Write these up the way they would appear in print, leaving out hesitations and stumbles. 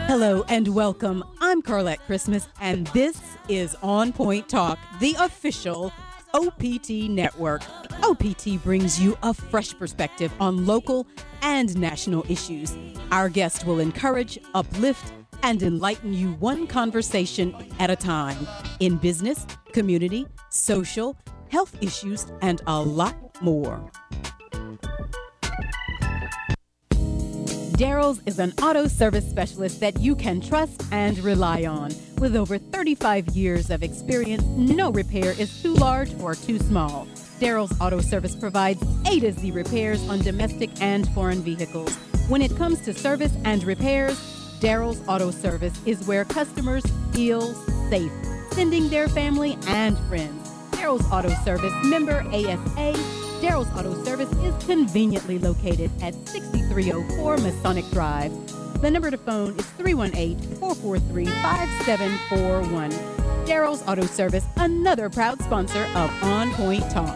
Hello and welcome. I'm Carlette Christmas, and this is On Point Talk, the official OPT network. OPT brings you a fresh perspective on local and national issues. Our guest will encourage, uplift, and enlighten you one conversation at a time in business, community, social, health issues, and a lot more. Darrell's is an auto service specialist that you can trust and rely on. With over 35 years of experience, no repair is too large or too small. Darrell's Auto Service provides A to Z repairs on domestic and foreign vehicles. When it comes to service and repairs, Darrell's Auto Service is where customers feel safe, sending their family and friends. Darrell's Auto Service, member ASA. Darrell's Auto Service is conveniently located at 6304 Masonic Drive. The number to phone is 318-443-5741. Darrell's Auto Service, another proud sponsor of On Point Talk.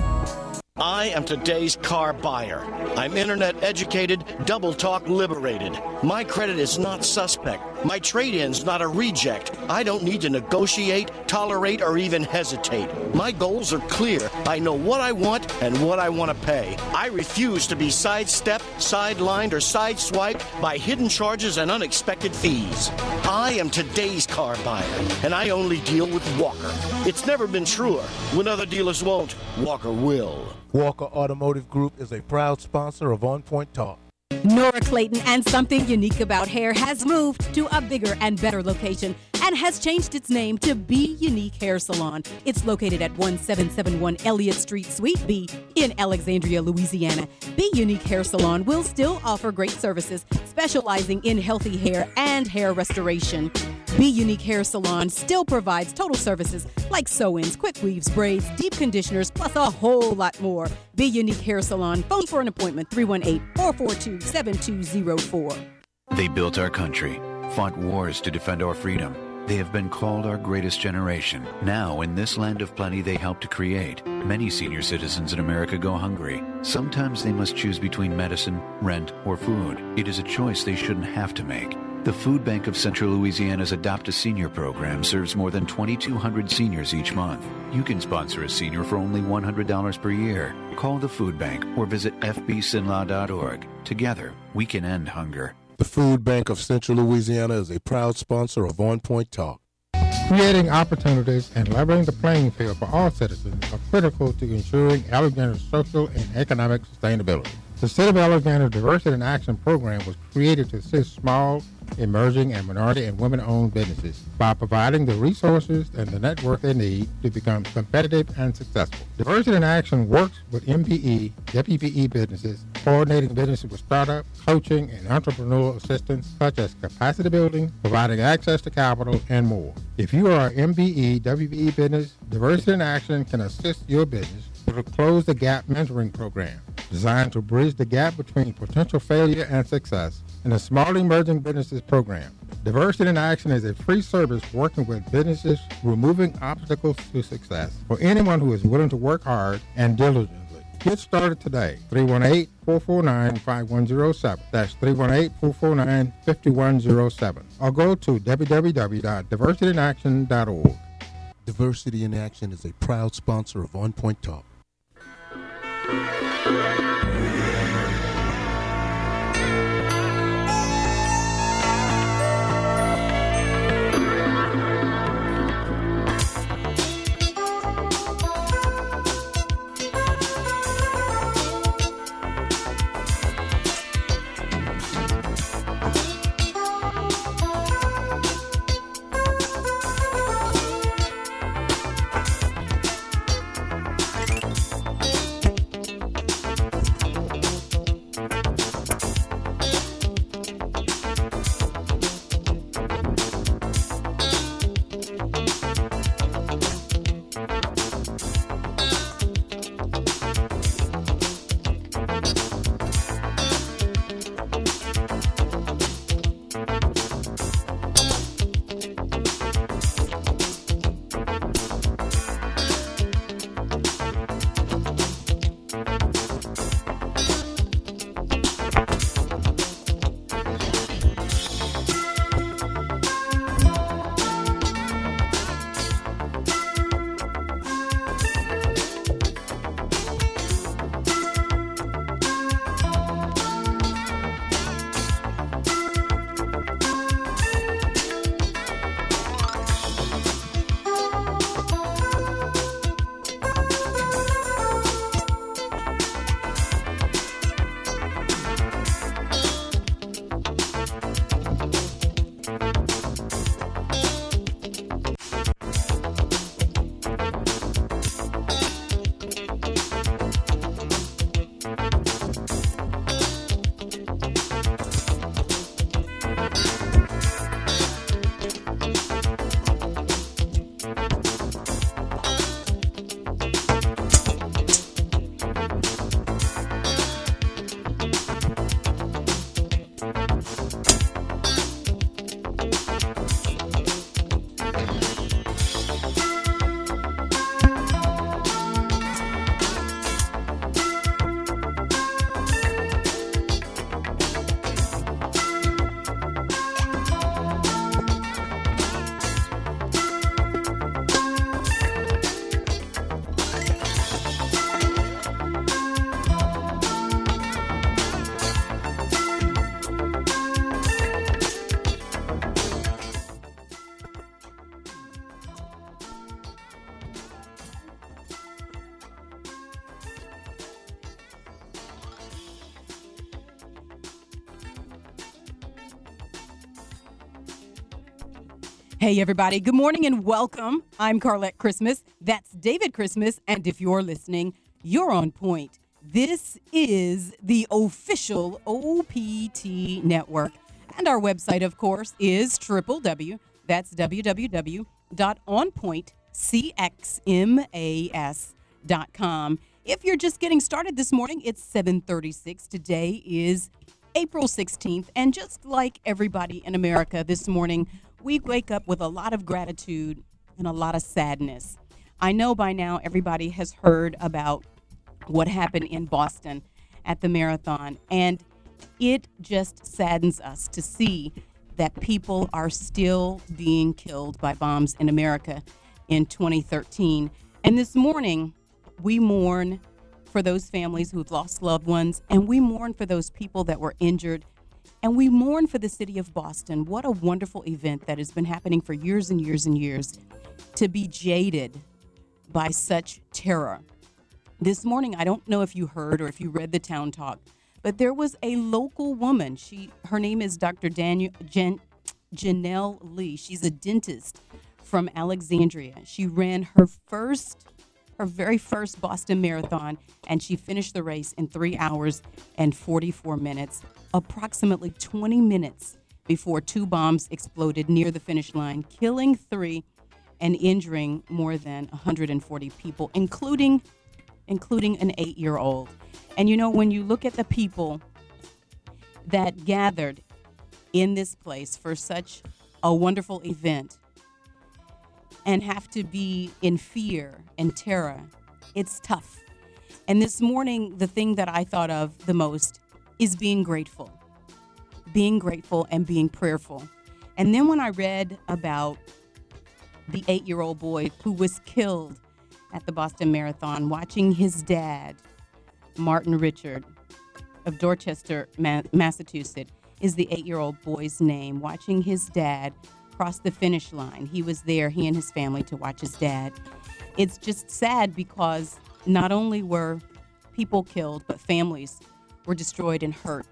I am today's car buyer. I'm internet educated, double talk liberated. My credit is not suspect. My trade-in's not a reject. I don't need to negotiate, tolerate, or even hesitate. My goals are clear. I know what I want and what I want to pay. I refuse to be sidestepped, sidelined, or sideswiped by hidden charges and unexpected fees. I am today's car buyer, and I only deal with Walker. It's never been truer. When other dealers won't, Walker will. Walker Automotive Group is a proud sponsor of On Point Talk. Nora Clayton and Something Unique About Hair has moved to a bigger and better location and has changed its name to Be Unique Hair Salon. It's located at 1771 Elliott Street, Suite B in Alexandria, Louisiana. Be Unique Hair Salon will still offer great services, specializing in healthy hair and hair restoration. Be Unique Hair Salon still provides total services like sew-ins, quick weaves, braids, deep conditioners, plus a whole lot more. Be Unique Hair Salon. Phone for an appointment, 318-442-7204. They built our country, fought wars to defend our freedom. They have been called our greatest generation. Now, in this land of plenty they help to create, many senior citizens in America go hungry. Sometimes they must choose between medicine, rent, or food. It is a choice they shouldn't have to make. The Food Bank of Central Louisiana's Adopt a Senior program serves more than 2,200 seniors each month. You can sponsor a senior for only $100 per year. Call the Food Bank or visit fbsinlaw.org. Together, we can end hunger. The Food Bank of Central Louisiana is a proud sponsor of On Point Talk. Creating opportunities and leveling the playing field for all citizens are critical to ensuring Alexander's social and economic sustainability. The City of Alexander Diversity in Action program was created to assist small, emerging, and minority and women-owned businesses by providing the resources and the network they need to become competitive and successful. Diversity in Action works with MBE, WBE businesses, coordinating businesses with startup, coaching, and entrepreneurial assistance such as capacity building, providing access to capital, and more. If you are an MBE, WBE business, Diversity in Action can assist your business with a Close the Gap mentoring program designed to bridge the gap between potential failure and success in a small emerging businesses program. Diversity in Action is a free service working with businesses removing obstacles to success for anyone who is willing to work hard and diligently. Get started today. 318-449-5107. That's 318-449-5107. Or go to www.diversityinaction.org. Diversity in Action is a proud sponsor of On Point Talk. Hey, everybody. Good morning and welcome. I'm Carlette Christmas. That's David Christmas. And if you're listening, you're on point. This is the official OPT network. And our website, of course, is that's www.onpointcxmas.com. If you're just getting started this morning, it's 7:36. Today is April 16th. And just like everybody in America this morning, we wake up with a lot of gratitude and a lot of sadness. I know by now everybody has heard about what happened in Boston at the marathon, and it just saddens us to see that people are still being killed by bombs in America in 2013. And this morning, we mourn for those families who've lost loved ones, and we mourn for those people that were injured. And we mourn for the city of Boston. What a wonderful event that has been happening for years and years and years, to be jaded by such terror. This morning, I don't know if you heard or if you read the Town Talk, but there was a local woman. Her name is Dr. Janelle Lee. She's a dentist from Alexandria. She ran her very first Boston Marathon, and she finished the race in 3 hours and 44 minutes, approximately 20 minutes before two bombs exploded near the finish line, killing 3 and injuring more than 140 people, including an 8-year-old. And when you look at the people that gathered in this place for such a wonderful event, and have to be in fear and terror, it's tough. And this morning, the thing that I thought of the most is being grateful and being prayerful. And then when I read about the 8-year-old boy who was killed at the Boston Marathon, watching his dad, Martin Richard of Dorchester, Massachusetts, is the 8-year-old boy's name, watching his dad cross the finish line. He was there, he and his family, to watch his dad. It's just sad because not only were people killed, but families were destroyed and hurt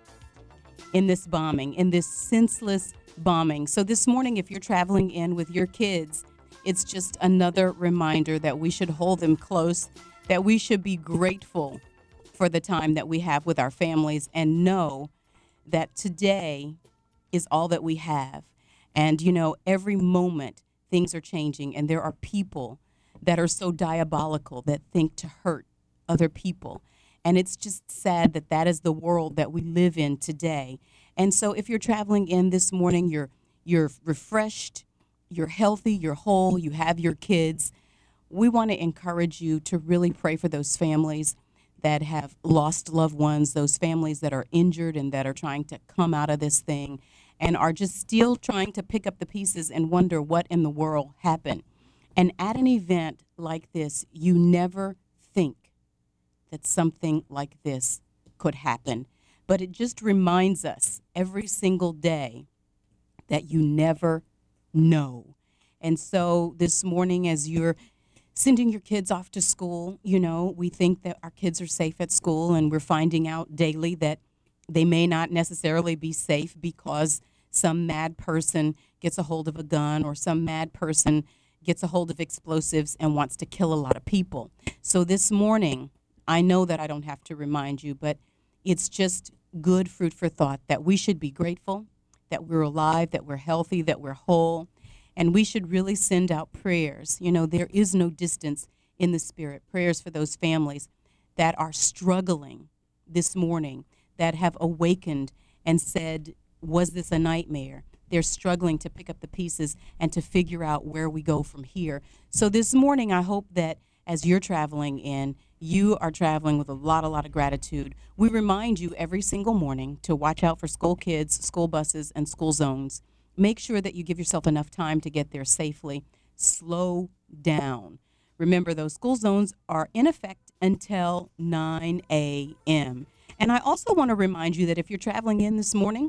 in this bombing, in this senseless bombing. So this morning, if you're traveling in with your kids, it's just another reminder that we should hold them close, that we should be grateful for the time that we have with our families, and know that today is all that we have. And, every moment things are changing, and there are people that are so diabolical that think to hurt other people. And it's just sad that that is the world that we live in today. And so if you're traveling in this morning, you're refreshed, you're healthy, you're whole, you have your kids, we want to encourage you to really pray for those families that have lost loved ones, those families that are injured and that are trying to come out of this thing and are just still trying to pick up the pieces and wonder what in the world happened. And at an event like this, you never think that something like this could happen. But it just reminds us every single day that you never know. And so this morning, as you're sending your kids off to school, we think that our kids are safe at school, and we're finding out daily that they may not necessarily be safe because some mad person gets a hold of a gun, or some mad person gets a hold of explosives and wants to kill a lot of people. So this morning, I know that I don't have to remind you, but it's just good food for thought that we should be grateful, that we're alive, that we're healthy, that we're whole, and we should really send out prayers. There is no distance in the spirit. Prayers for those families that are struggling this morning, that have awakened and said, was this a nightmare? They're struggling to pick up the pieces and to figure out where we go from here. So this morning, I hope that as you're traveling in, you are traveling with a lot of gratitude. We remind you every single morning to watch out for school kids, school buses, and school zones. Make sure that you give yourself enough time to get there safely. Slow down. Remember, those school zones are in effect until 9 a.m. And I also want to remind you that if you're traveling in this morning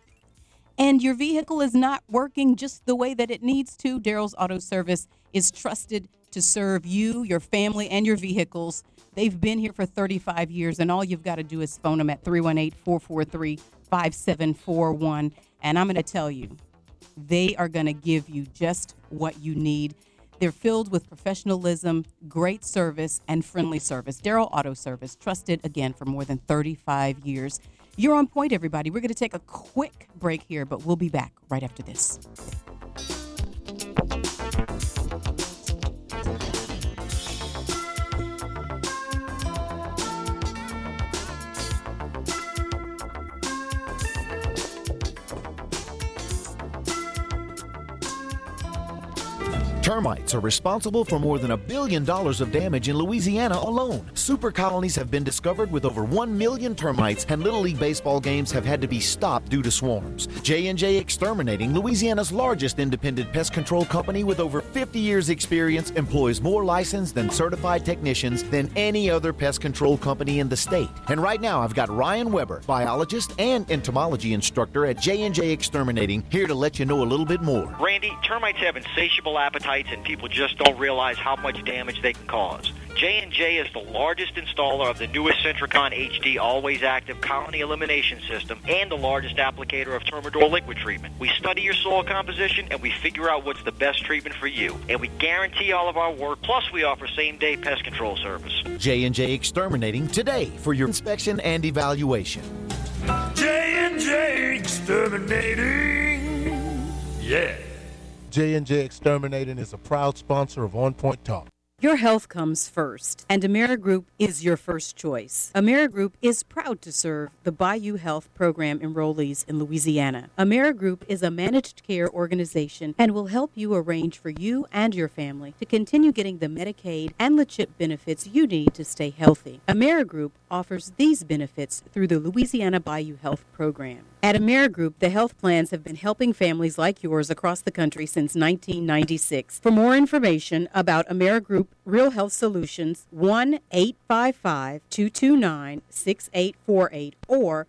and your vehicle is not working just the way that it needs to, Daryl's Auto Service is trusted to serve you, your family, and your vehicles. They've been here for 35 years, and all you've got to do is phone them at 318-443-5741. And I'm going to tell you, They are going to give you just what you need. They're filled with professionalism, great service, and friendly service. Darrell Auto Service, trusted again for more than 35 years. You're on point, everybody. We're going to take a quick break here, but we'll be back right after this. Termites are responsible for more than $1 billion of damage in Louisiana alone. Super colonies have been discovered with over 1 million termites, and Little League baseball games have had to be stopped due to swarms. J&J Exterminating, Louisiana's largest independent pest control company with over 50 years experience, employs more licensed and certified technicians than any other pest control company in the state. And right now I've got Ryan Weber, biologist and entomology instructor at J&J Exterminating, here to let you know a little bit more. Randy, termites have insatiable appetites, and people just don't realize how much damage they can cause. J&J is the largest installer of the newest Centricon HD Always Active Colony Elimination System and the largest applicator of Termidor liquid treatment. We study your soil composition and we figure out what's the best treatment for you. And we guarantee all of our work, plus we offer same-day pest control service. J&J Exterminating today for your inspection and evaluation. J&J Exterminating. Yeah. J&J Exterminating is a proud sponsor of On Point Talk. Your health comes first, and AmeriGroup is your first choice. AmeriGroup is proud to serve the Bayou Health Program enrollees in Louisiana. AmeriGroup is a managed care organization and will help you arrange for you and your family to continue getting the Medicaid and the CHIP benefits you need to stay healthy. AmeriGroup offers these benefits through the Louisiana Bayou Health Program. At AmeriGroup, the health plans have been helping families like yours across the country since 1996. For more information about AmeriGroup Real Health Solutions, 1-855-229-6848 or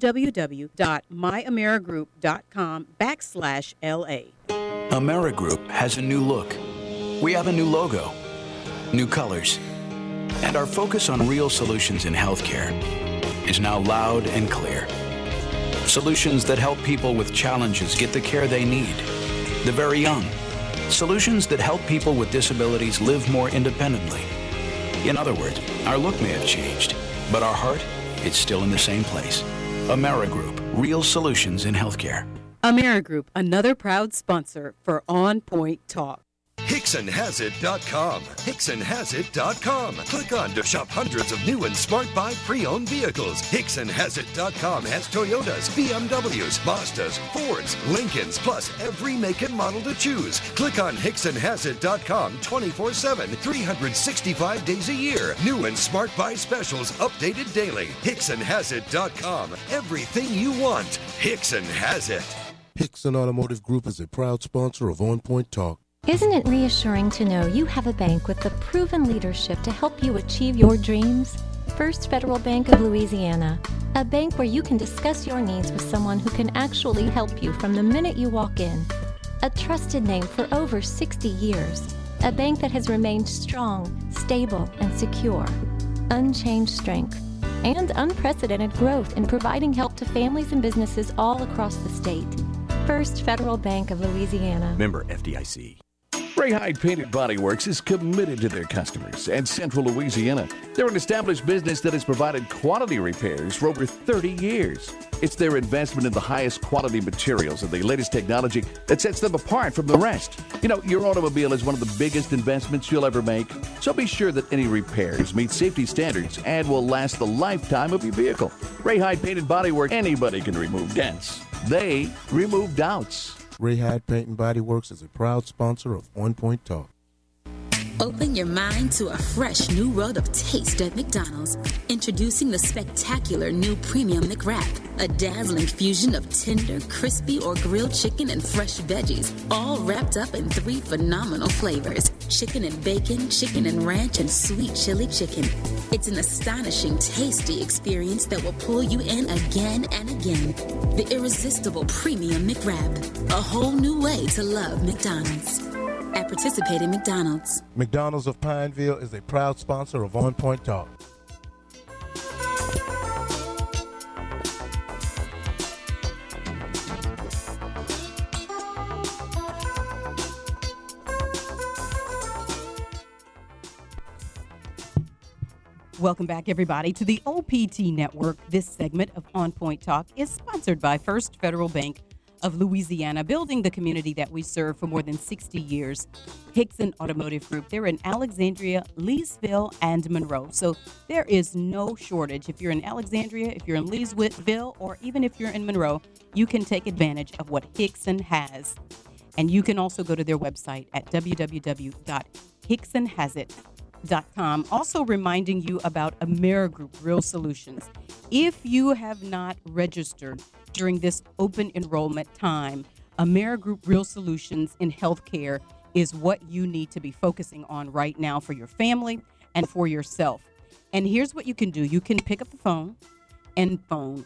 www.myamerigroup.com/LA. AmeriGroup has a new look. We have a new logo, new colors, and our focus on real solutions in healthcare is now loud and clear. Solutions that help people with challenges get the care they need. The very young. Solutions that help people with disabilities live more independently. In other words, our look may have changed, but our heart is still in the same place. AmeriGroup, real solutions in healthcare. AmeriGroup, another proud sponsor for On Point Talk. HicksonHasIt.com. HicksonHasIt.com. Click on to shop hundreds of new and smart buy pre-owned vehicles. HicksonHasIt.com has Toyotas, BMWs, Mazdas, Fords, Lincolns, plus every make and model to choose. Click on HicksonHasIt.com 24/7, 365 days a year. New and smart buy specials updated daily. HicksonHasIt.com. Everything you want. Hickson has it. Hickson Automotive Group is a proud sponsor of On Point Talk. Isn't it reassuring to know you have a bank with the proven leadership to help you achieve your dreams? First Federal Bank of Louisiana, a bank where you can discuss your needs with someone who can actually help you from the minute you walk in. A trusted name for over 60 years, a bank that has remained strong, stable, and secure. Unchanged strength and unprecedented growth in providing help to families and businesses all across the state. First Federal Bank of Louisiana. Member FDIC. Ray Hyde Painted Body Works is committed to their customers and Central Louisiana. They're an established business that has provided quality repairs for over 30 years. It's their investment in the highest quality materials and the latest technology that sets them apart from the rest. You know, your automobile is one of the biggest investments you'll ever make, so be sure that any repairs meet safety standards and will last the lifetime of your vehicle. Ray Hyde Painted Body Works, anybody can remove dents. They remove doubts. Ray Hyde Paint and Body Works is a proud sponsor of On Point Talk. Open your mind to a fresh new world of taste at McDonald's. Introducing the spectacular new Premium McWrap, a dazzling fusion of tender, crispy, or grilled chicken and fresh veggies, all wrapped up in 3 phenomenal flavors: chicken and bacon, chicken and ranch, and sweet chili chicken. It's an astonishing, tasty experience that will pull you in again and again. The irresistible Premium McWrap, a whole new way to love McDonald's. At participating McDonald's. McDonald's of Pineville is a proud sponsor of On Point Talk. Welcome back, everybody, to the OPT Network. This segment of On Point Talk is sponsored by First Federal Bank of Louisiana, building the community that we serve for more than 60 years. Hickson Automotive Group, they're in Alexandria, Leesville, and Monroe. So there is no shortage. If you're in Alexandria, if you're in Leesville, or even if you're in Monroe, you can take advantage of what Hickson has. And you can also go to their website at www.hicksonhasit.com. Also reminding you about Amerigroup Real Solutions. If you have not registered during this open enrollment time, Amerigroup Real Solutions in Healthcare is what you need to be focusing on right now for your family and for yourself. And here's what you can do. You can pick up the phone and phone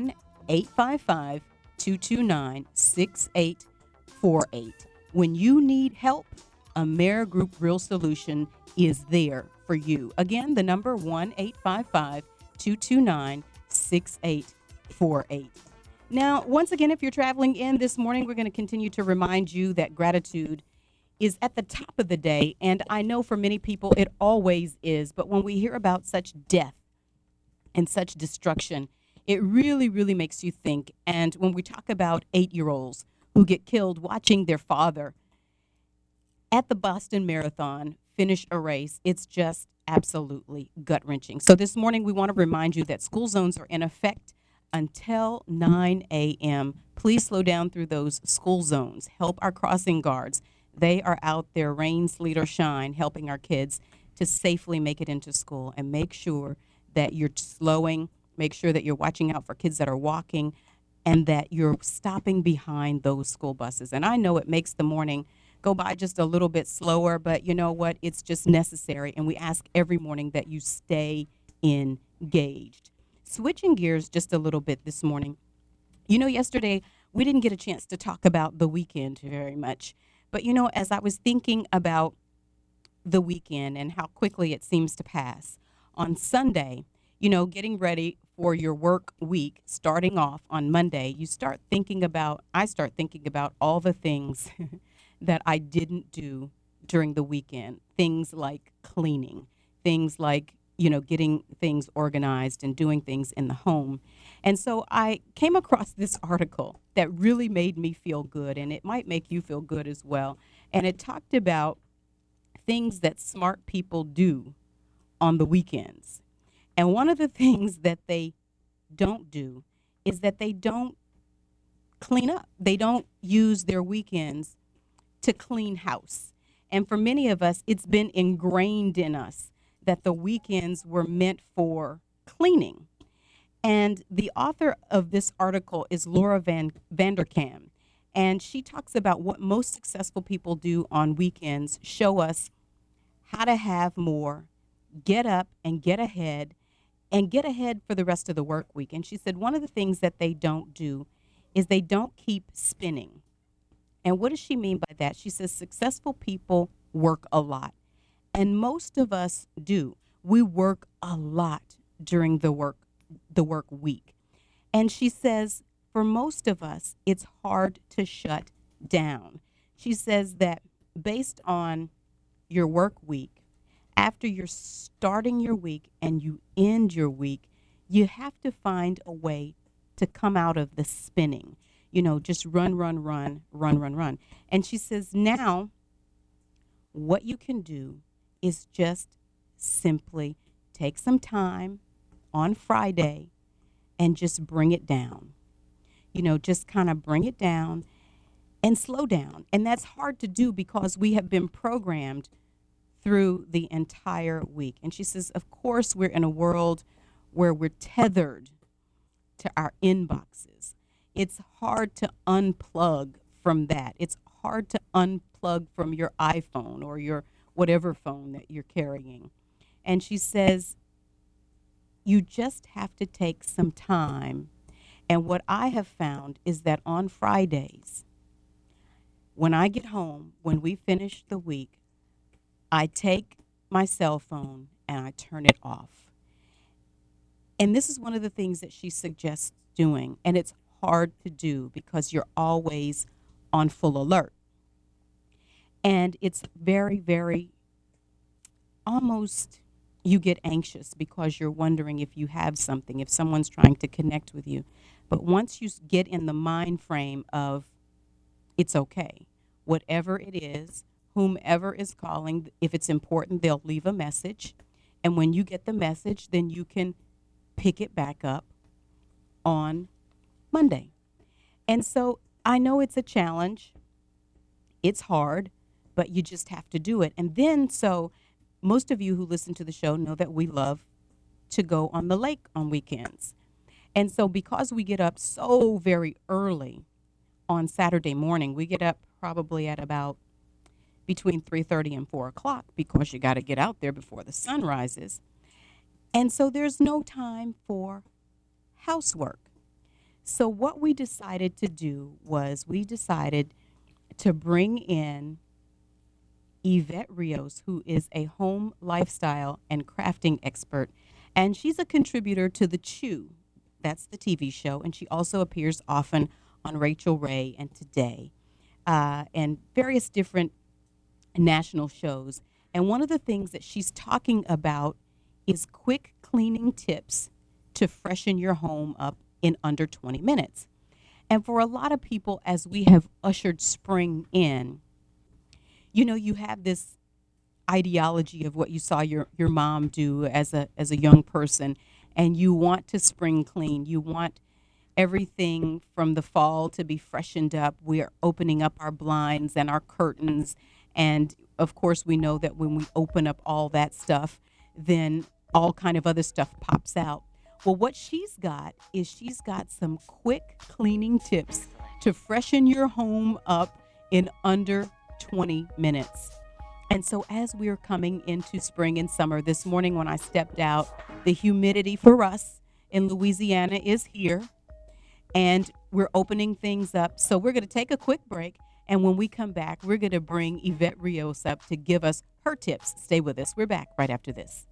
1-855-229-6848. When you need help, Amerigroup Real Solution is there for you. Again, the number 1-855-229-6848. Now, once again, if you're traveling in this morning, we're going to continue to remind you that gratitude is at the top of the day. And I know for many people it always is. But when we hear about such death and such destruction, it really, really makes you think. And when we talk about 8-year-olds who get killed watching their father at the Boston Marathon finish a race, it's just absolutely gut-wrenching. So this morning, we want to remind you that school zones are in effect until 9 a.m. Please slow down through those school zones. Help our crossing guards. They are out there, rain, sleet, or shine, helping our kids to safely make it into school. And make sure that you're slowing, make sure that you're watching out for kids that are walking, and that you're stopping behind those school buses. And I know it makes the morning go by just a little bit slower, but you know what? It's just necessary. And we ask every morning that you stay engaged. Switching gears just a little bit this morning. You know, yesterday we didn't get a chance to talk about the weekend very much. But, you know, as I was thinking about the weekend and how quickly it seems to pass, on Sunday, you know, getting ready for your work week, starting off on Monday, I start thinking about all the things that I didn't do during the weekend. Things like cleaning, things like, you know, getting things organized and doing things in the home. And so I came across this article that really made me feel good, and it might make you feel good as well. And it talked about things that smart people do on the weekends. And one of the things that they don't do is that they don't clean up. They don't use their weekends to clean house. And for many of us, it's been ingrained in us that the weekends were meant for cleaning. And the author of this article is Laura Vanderkam. And she talks about what most successful people do on weekends, show us how to have more, get up and get ahead for the rest of the work week. And she said one of the things that they don't do is they don't keep spinning. And what does she mean by that? She says successful people work a lot. And most of us do. We work a lot during the work week. And she says for most of us, it's hard to shut down. She says that based on your work week, after you're starting your week and you end your week, you have to find a way to come out of the spinning. You know, just run. And she says now what you can do is just simply take some time on Friday and just bring it down. You know, just kind of bring it down and slow down. And that's hard to do because we have been programmed through the entire week. And she says, of course, we're in a world where we're tethered to our inboxes. It's hard to unplug from that. It's hard to unplug from your iPhone or your whatever phone that you're carrying. And she says, you just have to take some time. And what I have found is that on Fridays, when I get home, when we finish the week, I take my cell phone and I turn it off. And this is one of the things that she suggests doing. And it's hard to do because you're always on full alert. And it's very, very almost you get anxious because you're wondering if you have something, if someone's trying to connect with you. But once you get in the mind frame of it's okay, whatever it is, whomever is calling, if it's important, they'll leave a message. And when you get the message, then you can pick it back up on Monday. And so I know it's a challenge. It's hard, but you just have to do it. And then, so most of you who listen to the show know that we love to go on the lake on weekends. And so because we get up so very early on Saturday morning, we get up probably at about between 3:30 and 4 o'clock because you got to get out there before the sun rises. And so there's no time for housework. So what we decided to do was we decided to bring in Yvette Rios, who is a home lifestyle and crafting expert. And she's a contributor to The Chew. That's the TV show. And she also appears often on Rachel Ray and Today and various different national shows. And one of the things that she's talking about is quick cleaning tips to freshen your home up in under 20 minutes. And for a lot of people, as we have ushered spring in, you know, you have this ideology of what you saw your mom do as a young person, and you want to spring clean. You want everything from the fall to be freshened up. We're opening up our blinds and our curtains. And of course, we know that when we open up all that stuff, then all kind of other stuff pops out. Well, what she's got is she's got some quick cleaning tips to freshen your home up in under 20 minutes. And so as we're coming into spring and summer, this morning when I stepped out, the humidity for us in Louisiana is here, and we're opening things up. So we're going to take a quick break, and when we come back, we're going to bring Yvette Rios up to give us her tips. Stay with us. We're back right after this.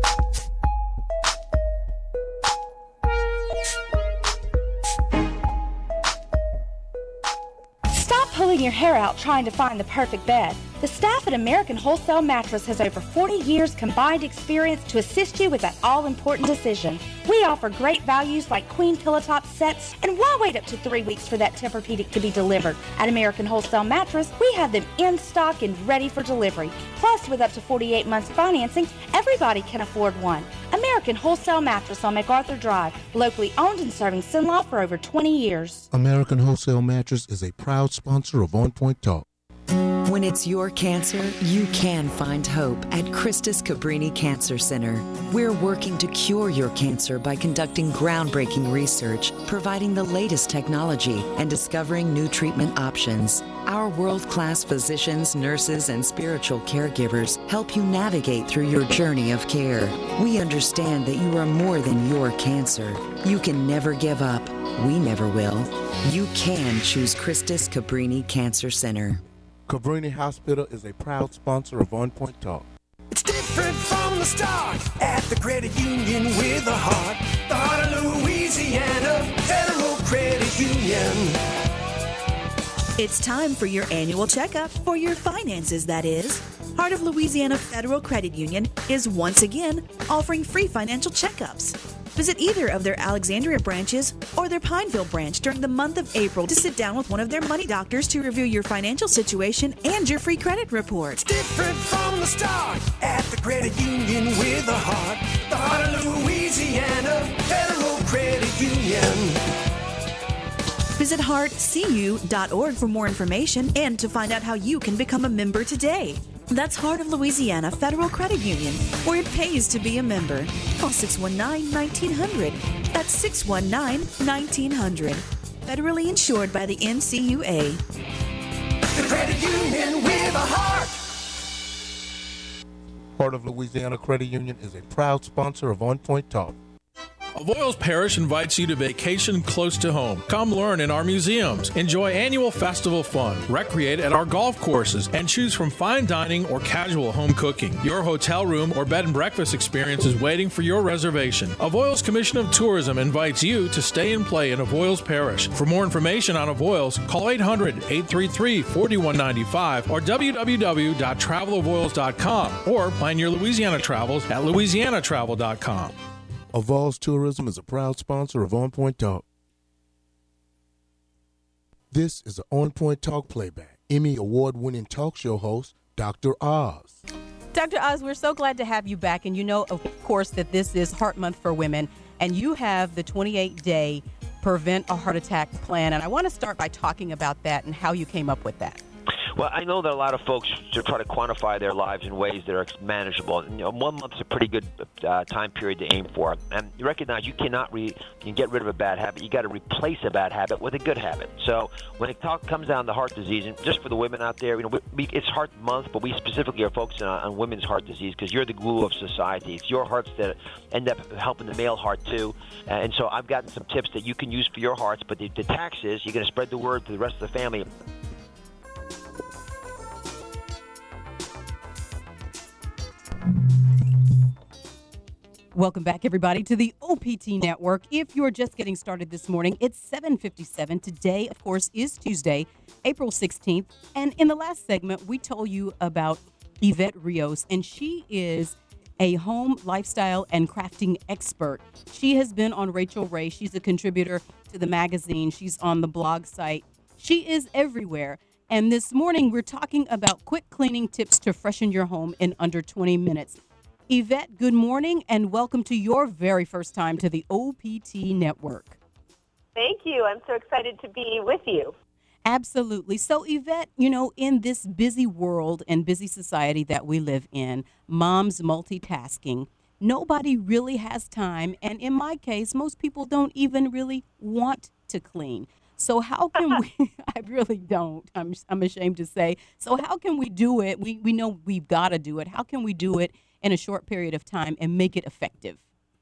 Stop pulling your hair out trying to find the perfect bed. The staff at American Wholesale Mattress has over 40 years combined experience to assist you with that all-important decision. We offer great values like queen pillow top sets, and why wait up to 3 weeks for that Tempur-Pedic to be delivered? At American Wholesale Mattress, we have them in stock and ready for delivery. Plus, with up to 48 months financing, everybody can afford one. American Wholesale Mattress on MacArthur Drive, locally owned and serving Cenla for over 20 years. American Wholesale Mattress is a proud sponsor of On Point Talk. When it's your cancer, you can find hope at Christus Cabrini Cancer Center. We're working to cure your cancer by conducting groundbreaking research, providing the latest technology, and discovering new treatment options. Our world-class physicians, nurses, and spiritual caregivers help you navigate through your journey of care. We understand that you are more than your cancer. You can never give up. We never will. You can choose Christus Cabrini Cancer Center. Cabrini Hospital is a proud sponsor of On Point Talk. It's different from the start at the credit union with a heart. The heart of Louisiana, Federal Credit Union. It's time for your annual checkup for your finances, that is. Heart of Louisiana Federal Credit Union is once again offering free financial checkups. Visit either of their Alexandria branches or their Pineville branch during the month of April to sit down with one of their money doctors to review your financial situation and your free credit report. It's different from the start at the credit union with a heart. The heart of Louisiana, Federal Credit Union. Visit heartcu.org for more information and to find out how you can become a member today. That's Heart of Louisiana Federal Credit Union, where it pays to be a member. Call 619-1900. That's 619-1900. Federally insured by the NCUA. The credit union with a heart. Heart of Louisiana Credit Union is a proud sponsor of On Point Talk. Avoyelles Parish invites you to vacation close to home. Come learn in our museums, enjoy annual festival fun, recreate at our golf courses, and choose from fine dining or casual home cooking. Your hotel room or bed and breakfast experience is waiting for your reservation. Avoyelles Commission of Tourism invites you to stay and play in Avoyelles Parish. For more information on Avoyelles, call 800-833-4195 or www.travelavoyelles.com or plan your Louisiana travels at louisianatravel.com. Avoyelles Tourism is a proud sponsor of On Point Talk. This is an On Point Talk playback. Emmy award-winning talk show host, Dr. Oz. Dr. Oz, we're so glad to have you back. And you know, of course, that this is Heart Month for Women, and you have the 28-day Prevent a Heart Attack plan. And I want to start by talking about that and how you came up with that. Well, I know that a lot of folks try to quantify their lives in ways that are manageable. And, 1 month is a pretty good time period to aim for. And you recognize you can get rid of a bad habit. You got to replace a bad habit with a good habit. So when it comes down to heart disease, and just for the women out there, it's Heart Month, but we specifically are focusing on women's heart disease because you're the glue of society. It's your hearts that end up helping the male heart too. And so I've gotten some tips that you can use for your hearts. But the tax is you're going to spread the word to the rest of the family. Welcome back, everybody, to the OPT Network. If you're just getting started this morning, it's 7:57. Today, of course, is Tuesday, April 16th. And in the last segment, we told you about Yvette Rios, and she is a home lifestyle and crafting expert. She has been on Rachel Ray. She's a contributor to the magazine. She's on the blog site. She is everywhere. And this morning, we're talking about quick cleaning tips to freshen your home in under 20 minutes. Yvette, good morning, and welcome to your very first time to the OPT Network. Thank you. I'm so excited to be with you. Absolutely. So, Yvette, in this busy world and busy society that we live in, moms multitasking, nobody really has time. And in my case, most people don't even really want to clean. So how can we, I really don't, I'm ashamed to say. So how can we do it? We know we've got to do it. How can we do it in a short period of time and make it effective?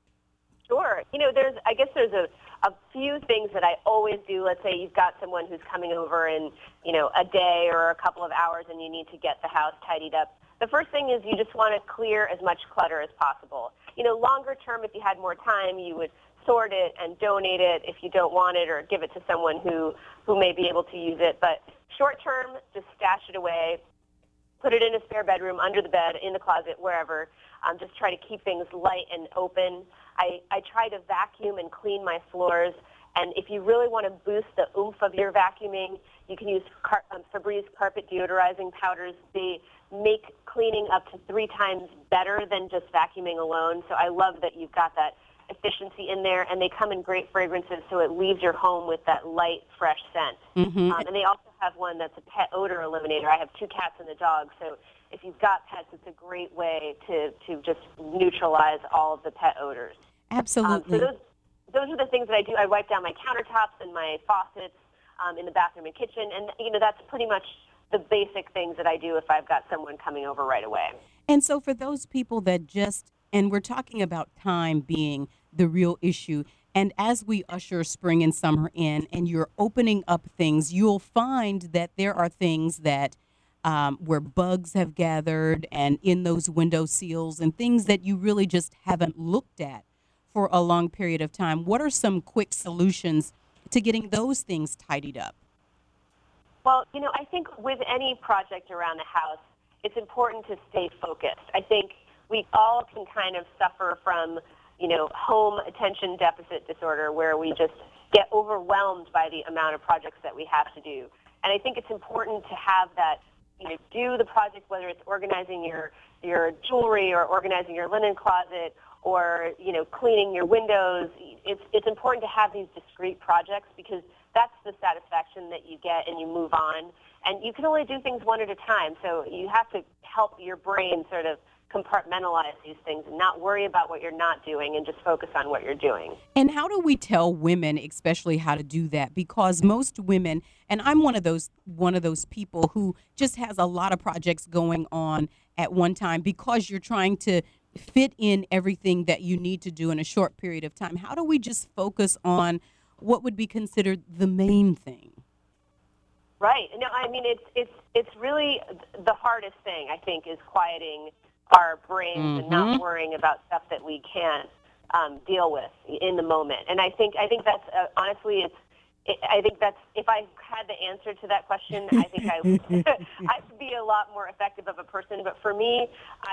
Sure. I guess there's a few things that I always do. Let's say you've got someone who's coming over in, a day or a couple of hours and you need to get the house tidied up. The first thing is you just want to clear as much clutter as possible. Longer term, if you had more time, you would sort it and donate it if you don't want it or give it to someone who may be able to use it. But short term, just stash it away. Put it in a spare bedroom, under the bed, in the closet, wherever. Just try to keep things light and open. I try to vacuum and clean my floors. And if you really want to boost the oomph of your vacuuming, you can use Febreze carpet deodorizing powders. They make cleaning up to 3 times better than just vacuuming alone. So I love that you've got that efficiency in there, and they come in great fragrances, so it leaves your home with that light, fresh scent. Mm-hmm. And they also have one that's a pet odor eliminator. I have 2 cats and a dog, so if you've got pets, it's a great way to just neutralize all of the pet odors. Absolutely. So those are the things that I do. I wipe down my countertops and my faucets in the bathroom and kitchen, and that's pretty much the basic things that I do if I've got someone coming over right away. And so for those people that and we're talking about time being the real issue. And as we usher spring and summer in and you're opening up things, you'll find that there are things that where bugs have gathered and in those window seals and things that you really just haven't looked at for a long period of time. What are some quick solutions to getting those things tidied up? Well, I think with any project around the house, it's important to stay focused. I think we all can kind of suffer from, home attention deficit disorder where we just get overwhelmed by the amount of projects that we have to do. And I think it's important to have that, do the project, whether it's organizing your jewelry or organizing your linen closet or, cleaning your windows. It's important to have these discrete projects because that's the satisfaction that you get and you move on. And you can only do things one at a time. So you have to help your brain sort of compartmentalize these things and not worry about what you're not doing and just focus on what you're doing. And how do we tell women especially how to do that? Because most women, and I'm one of those people who just has a lot of projects going on at one time because you're trying to fit in everything that you need to do in a short period of time? How do we just focus on what would be considered the main thing? Right. No, I mean, it's really the hardest thing, I think, is quieting our brains and not worrying about stuff that we can't deal with in the moment. And I think that's honestly, I think that's, if I had the answer to that question, I think I would be a lot more effective of a person. But for me,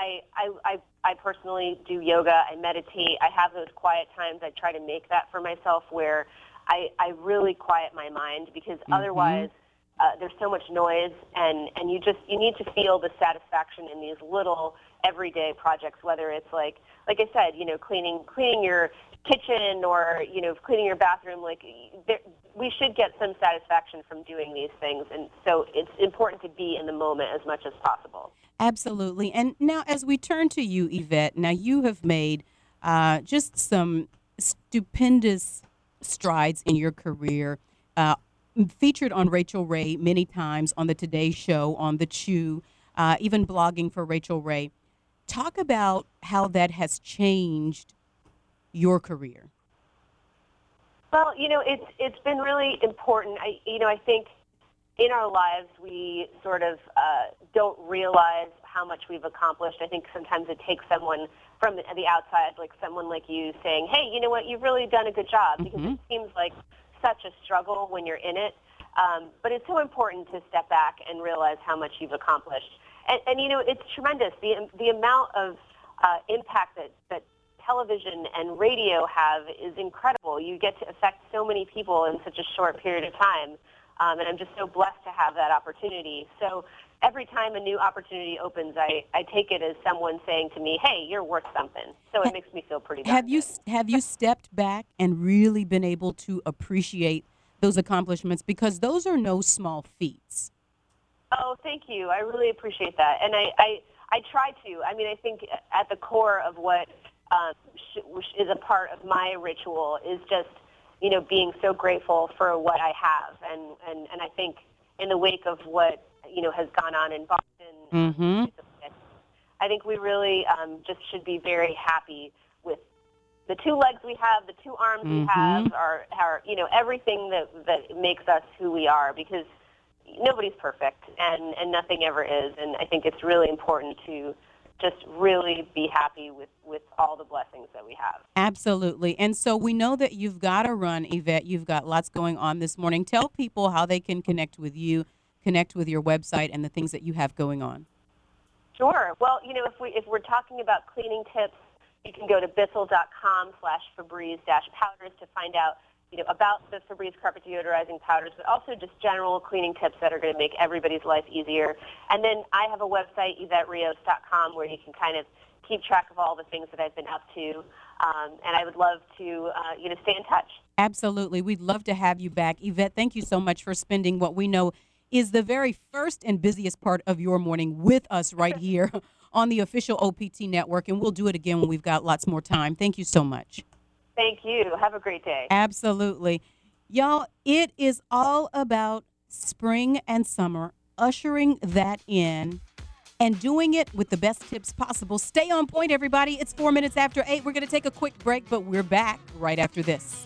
I personally do yoga. I meditate. I have those quiet times. I try to make that for myself where I really quiet my mind, because otherwise there's so much noise, and you need to feel the satisfaction in these little everyday projects, whether it's like I said, cleaning your kitchen or, cleaning your bathroom. We should get some satisfaction from doing these things. And so it's important to be in the moment as much as possible. Absolutely. And now as we turn to you, Yvette, now you have made just some stupendous strides in your career, featured on Rachel Ray many times, on the Today Show, on The Chew, even blogging for Rachel Ray. Talk about how that has changed your career. Well, it's been really important. I think in our lives we sort of don't realize how much we've accomplished. I think sometimes it takes someone from the outside, like someone like you, saying, "Hey, you know what? You've really done a good job," because it seems like such a struggle when you're in it. But it's so important to step back and realize how much you've accomplished. And it's tremendous. The amount of impact that television and radio have is incredible. You get to affect so many people in such a short period of time. And I'm just so blessed to have that opportunity. So every time a new opportunity opens, I take it as someone saying to me, "Hey, you're worth something." So it makes me feel pretty good. Have you stepped back and really been able to appreciate those accomplishments? Because those are no small feats. Oh, thank you. I really appreciate that. And I try to. I mean, I think at the core of what is a part of my ritual is just, being so grateful for what I have. And I think in the wake of what, has gone on in Boston, I think we really just should be very happy with the two legs we have, the two arms we have, our everything that makes us who we are, because nobody's perfect and nothing ever is. And I think it's really important to just really be happy with all the blessings that we have. Absolutely. And so we know that you've got to run, Yvette. You've got lots going on this morning. Tell people how they can connect with you, connect with your website, and the things that you have going on. Sure. Well, if we're talking about cleaning tips, you can go to Bissell.com/Febreze-powders to find out about the Febreze carpet deodorizing powders, but also just general cleaning tips that are going to make everybody's life easier. And then I have a website, YvetteRios.com, where you can kind of keep track of all the things that I've been up to. And I would love to, stay in touch. Absolutely. We'd love to have you back. Yvette, thank you so much for spending what we know is the very first and busiest part of your morning with us right here on the official OPT network. And we'll do it again when we've got lots more time. Thank you so much. Thank you. Have a great day. Absolutely. Y'all, it is all about spring and summer, ushering that in and doing it with the best tips possible. Stay on point, everybody. It's 4 minutes after 8. We're going to take a quick break, but we're back right after this.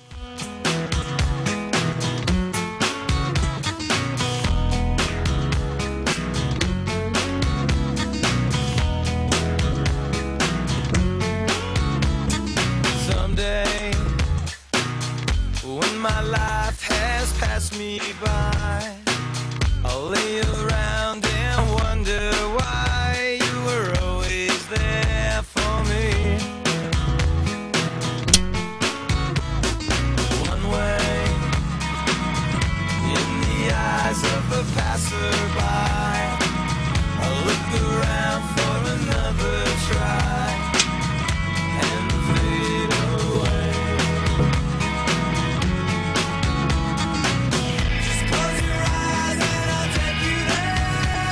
Someday, when my life has passed me by, I'll lay around and wonder why you were always there for me. One way, in the eyes of the passerby, I'll look around for another try and fade away. Just close your eyes and I'll take you there.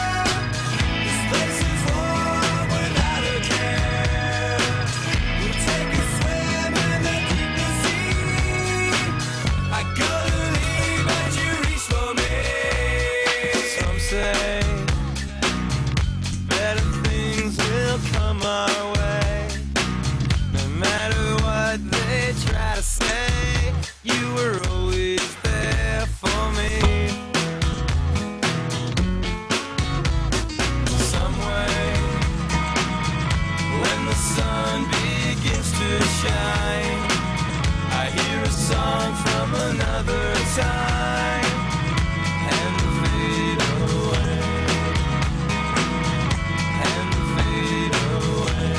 time and fade away, and fade away.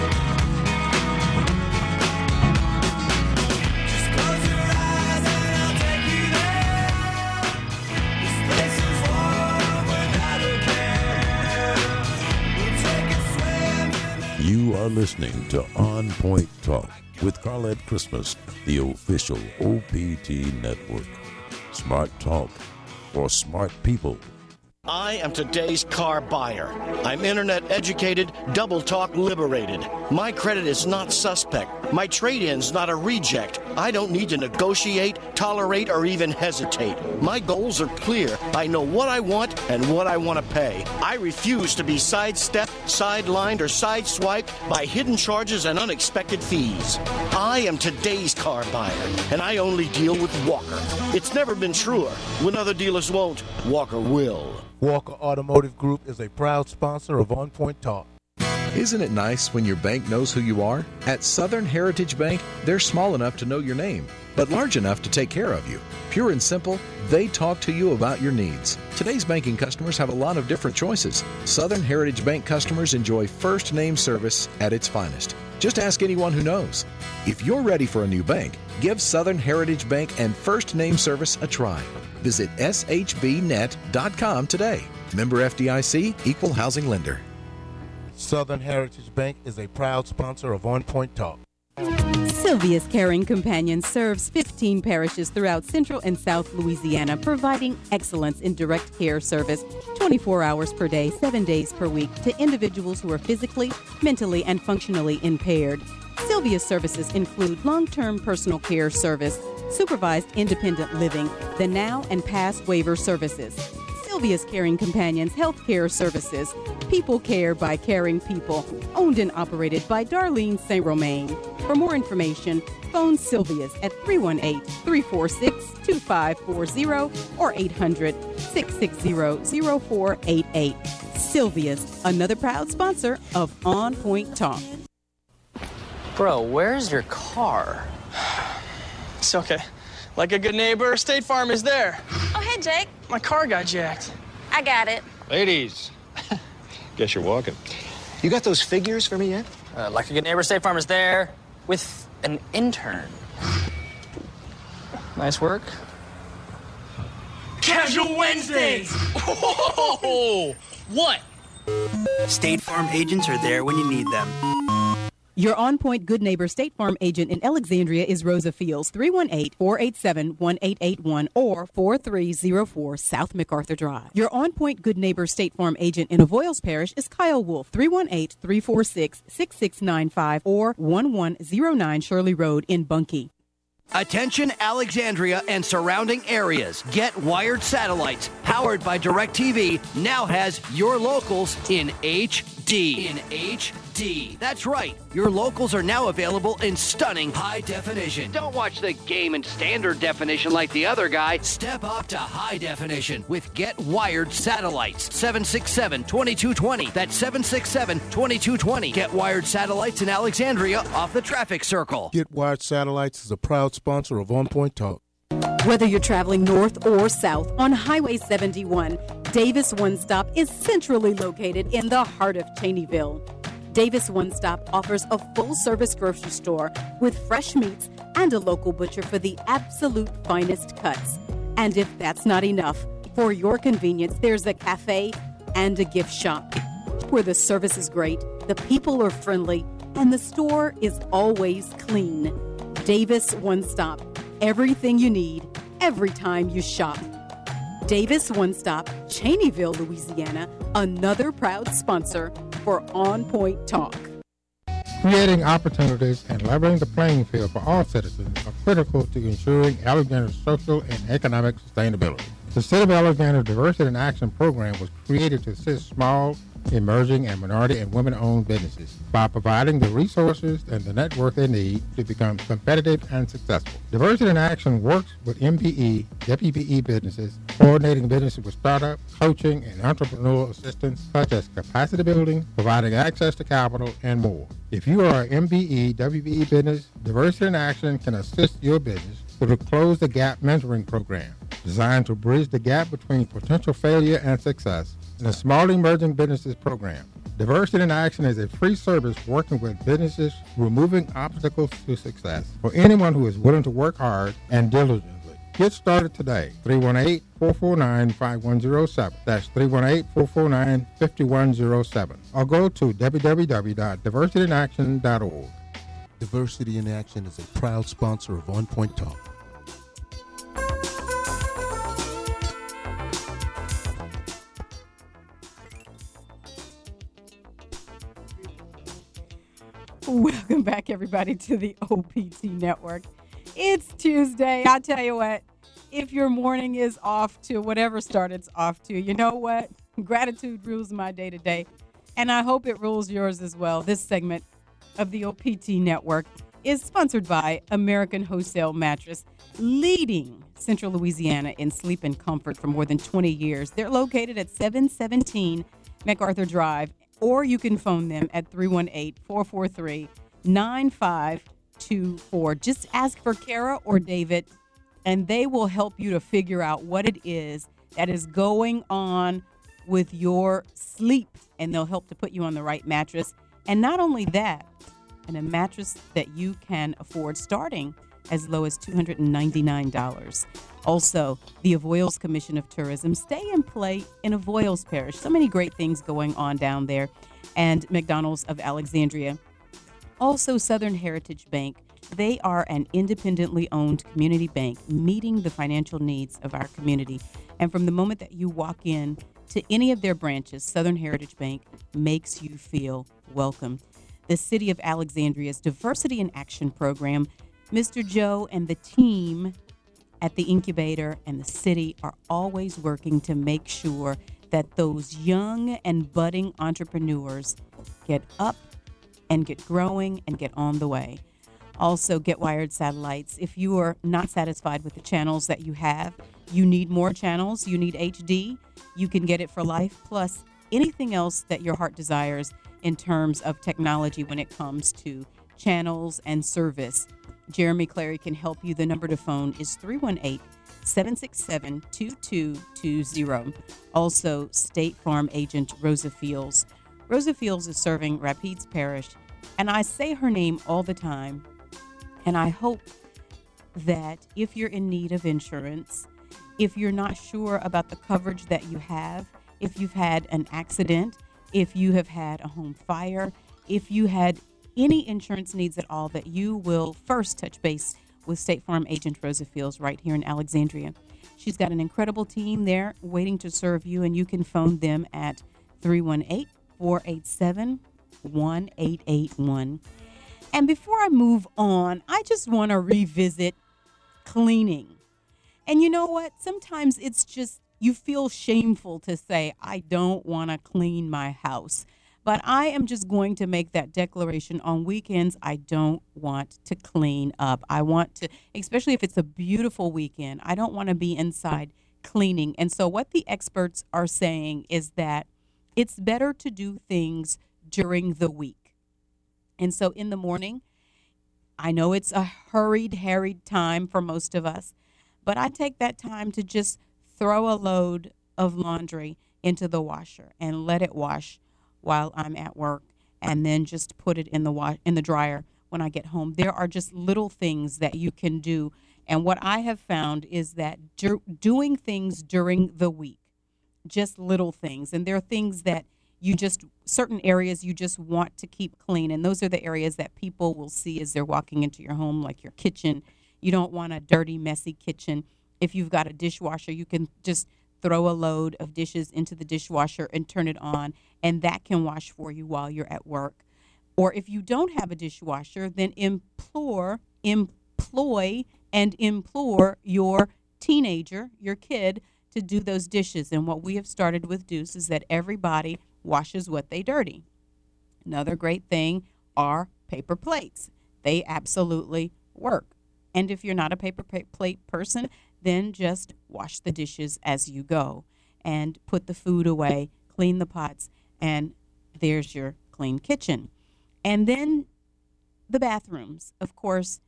Just close your eyes and I'll take you there. This place is warm without a care. We'll take a swim. You are listening to On Point Talk with Carlette Christmas, the official OPT network. Smart talk for smart people. I am today's car buyer. I'm internet educated, double talk liberated. My credit is not suspect. My trade-in's not a reject. I don't need to negotiate, tolerate, or even hesitate. My goals are clear. I know what I want and what I want to pay. I refuse to be sidestepped, sidelined, or sideswiped by hidden charges and unexpected fees. I am today's car buyer, and I only deal with Walker. It's never been truer. When other dealers won't, Walker will. Walker Automotive Group is a proud sponsor of On Point Talk. Isn't it nice when your bank knows who you are? At Southern Heritage Bank, they're small enough to know your name, but large enough to take care of you. Pure and simple, they talk to you about your needs. Today's banking customers have a lot of different choices. Southern Heritage Bank customers enjoy first name service at its finest. Just ask anyone who knows. If you're ready for a new bank, give Southern Heritage Bank and first name service a try. Visit shbnet.com today. Member FDIC, Equal Housing Lender. Southern Heritage Bank is a proud sponsor of On Point Talk. Sylvia's Caring Companion serves 15 parishes throughout Central and South Louisiana, providing excellence in direct care service 24 hours per day, 7 days per week to individuals who are physically, mentally, and functionally impaired. Sylvia's services include long-term personal care service, supervised independent living, the now and past waiver services. Sylvia's Caring Companions Health Care Services, people care by caring people, owned and operated by Darlene St. Romain. For more information, phone Sylvia's at 318-346-2540 or 800-660-0488. Sylvia's, another proud sponsor of On Point Talk. Bro, where's your car? It's okay. Like a good neighbor, State Farm is there. Oh, hey, Jake. My car got jacked. I got it. Ladies, guess you're walking. You got those figures for me yet? Like a good neighbor, State Farm is there with an intern. Nice work. Casual Wednesdays! Oh, what? State Farm agents are there when you need them. Your On Point Good Neighbor State Farm agent in Alexandria is Rosa Fields, 318-487-1881 or 4304 South MacArthur Drive. Your On Point Good Neighbor State Farm agent in Avoyles Parish is Kyle Wolf, 318-346-6695 or 1109 Shirley Road in Bunkie. Attention Alexandria and surrounding areas. Get Wired Satellites, powered by DirecTV, now has your locals in HD. In HD. That's right. Your locals are now available in stunning high definition. Don't watch the game in standard definition like the other guy. Step up to high definition with Get Wired Satellites. 767-2220. That's 767-2220. Get Wired Satellites in Alexandria off the traffic circle. Get Wired Satellites is a proud sponsor of On Point Talk. Whether you're traveling north or south on Highway 71, Davis One Stop is centrally located in the heart of Cheneyville. Davis One Stop offers a full-service grocery store with fresh meats and a local butcher for the absolute finest cuts. And if that's not enough, for your convenience, there's a cafe and a gift shop where the service is great, the people are friendly, and the store is always clean. Davis One Stop. Everything you need, every time you shop. Davis One Stop, Cheneyville, Louisiana, another proud sponsor for On Point Talk. Creating opportunities and leveling the playing field for all citizens are critical to ensuring Alexander's social and economic sustainability. The City of Alexander Diversity in Action program was created to assist small, emerging, and minority and women-owned businesses by providing the resources and the network they need to become competitive and successful. Diversity in Action works with MBE, WBE businesses, coordinating businesses with startup, coaching, and entrepreneurial assistance such as capacity building, providing access to capital, and more. If you are an MBE, WBE business, Diversity in Action can assist your business through the Close the Gap Mentoring Program, designed to bridge the gap between potential failure and success, and the Small Emerging Businesses Program. Diversity in Action is a free service working with businesses removing obstacles to success for anyone who is willing to work hard and diligently. Get started today. 318-449-5107. That's 318-449-5107. Or go to www.diversityinaction.org. Diversity in Action is a proud sponsor of On Point Talk. Welcome back, everybody, to the OPT Network. It's Tuesday. I'll tell you what, if your morning is off to whatever start it's off to, you know what? Gratitude rules my day to day, and I hope it rules yours as well. This segment of the OPT Network is sponsored by American Wholesale Mattress, leading Central Louisiana in sleep and comfort for more than 20 years. They're located at 717 MacArthur Drive, or you can phone them at 318-443-9524. Just ask for Kara or David, and they will help you to figure out what it is that is going on with your sleep, and they'll help to put you on the right mattress. And not only that, and a mattress that you can afford starting as low as $299. Also, the Avoyelles Commission of Tourism, stay and play in Avoyelles Parish. So many great things going on down there. And McDonald's of Alexandria. Also, Southern Heritage Bank. They are an independently owned community bank meeting the financial needs of our community. And from the moment that you walk in to any of their branches, Southern Heritage Bank makes you feel welcome. The City of Alexandria's Diversity in Action program, Mr. Joe and the team at the incubator and the city are always working to make sure that those young and budding entrepreneurs get up and get growing and get on the way. Also, Get Wired Satellites. If you are not satisfied with the channels that you have, you need more channels, you need HD, you can get it for life, plus anything else that your heart desires in terms of technology when it comes to channels and service. Jeremy Clary can help you. The number to phone is 318-767-2220. Also, State Farm agent Rosa Fields. Rosa Fields is serving Rapides Parish, and I say her name all the time, and I hope that if you're in need of insurance, if you're not sure about the coverage that you have, if you've had an accident, if you have had a home fire, if you had any insurance needs at all, that you will first touch base with State Farm agent Rosa Fields right here in Alexandria. She's got an incredible team there waiting to serve you, and you can phone them at 318-487-1881. And before I move on, I just want to revisit cleaning. And you know what? Sometimes it's just, you feel shameful to say, I don't want to clean my house. But I am just going to make that declaration on weekends. I don't want to clean up. I want to, especially if it's a beautiful weekend, I don't want to be inside cleaning. And so what the experts are saying is that it's better to do things during the week. And so in the morning, I know it's a harried time for most of us, but I take that time to just throw a load of laundry into the washer and let it wash while I'm at work, and then just put it in the dryer when I get home. There are just little things that you can do, and what I have found is that doing things during the week, just little things, and there are things that certain areas you just want to keep clean, and those are the areas that people will see as they're walking into your home, like your kitchen. You don't want a dirty, messy kitchen. If you've got a dishwasher, you can just throw a load of dishes into the dishwasher and turn it on, and that can wash for you while you're at work. Or if you don't have a dishwasher, then employ and implore your teenager, your kid, to do those dishes. And what we have started with Deuce is that everybody washes what they dirty. Another great thing are paper plates. They absolutely work. And if you're not a paper plate person, then just wash the dishes as you go and put the food away, clean the pots, and there's your clean kitchen. And then the bathrooms. Of course,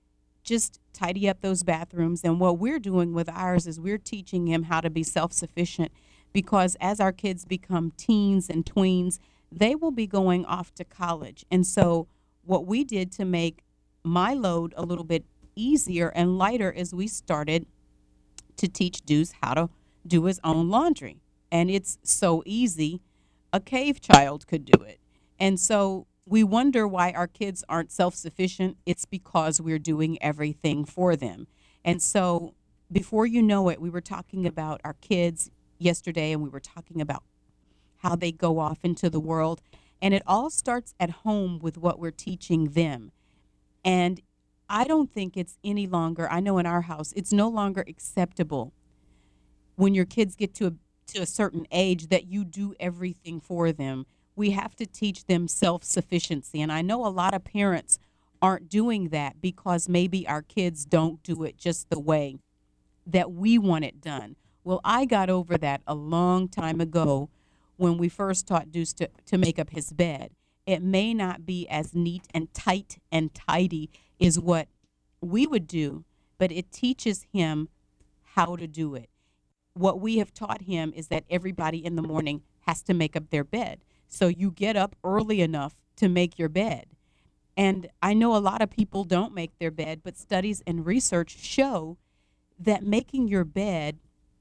just tidy up those bathrooms. And what we're doing with ours is we're teaching him how to be self-sufficient, because as our kids become teens and tweens, they will be going off to college. And so what we did to make my load a little bit easier and lighter is we started to teach Deuce how to do his own laundry. And it's so easy, a cave child could do it. And so we wonder why our kids aren't self-sufficient. It's because we're doing everything for them. And so before you know it, we were talking about our kids yesterday, and we were talking about how they go off into the world. And it all starts at home with what we're teaching them. And I don't think it's any longer, I know in our house, it's no longer acceptable when your kids get to a certain age that you do everything for them. We have to teach them self-sufficiency. And I know a lot of parents aren't doing that because maybe our kids don't do it just the way that we want it done. Well, I got over that a long time ago when we first taught Deuce to make up his bed. It may not be as neat and tight and tidy as what we would do, but it teaches him how to do it. What we have taught him is that everybody in the morning has to make up their bed. So you get up early enough to make your bed. And I know a lot of people don't make their bed, but studies and research show that making your bed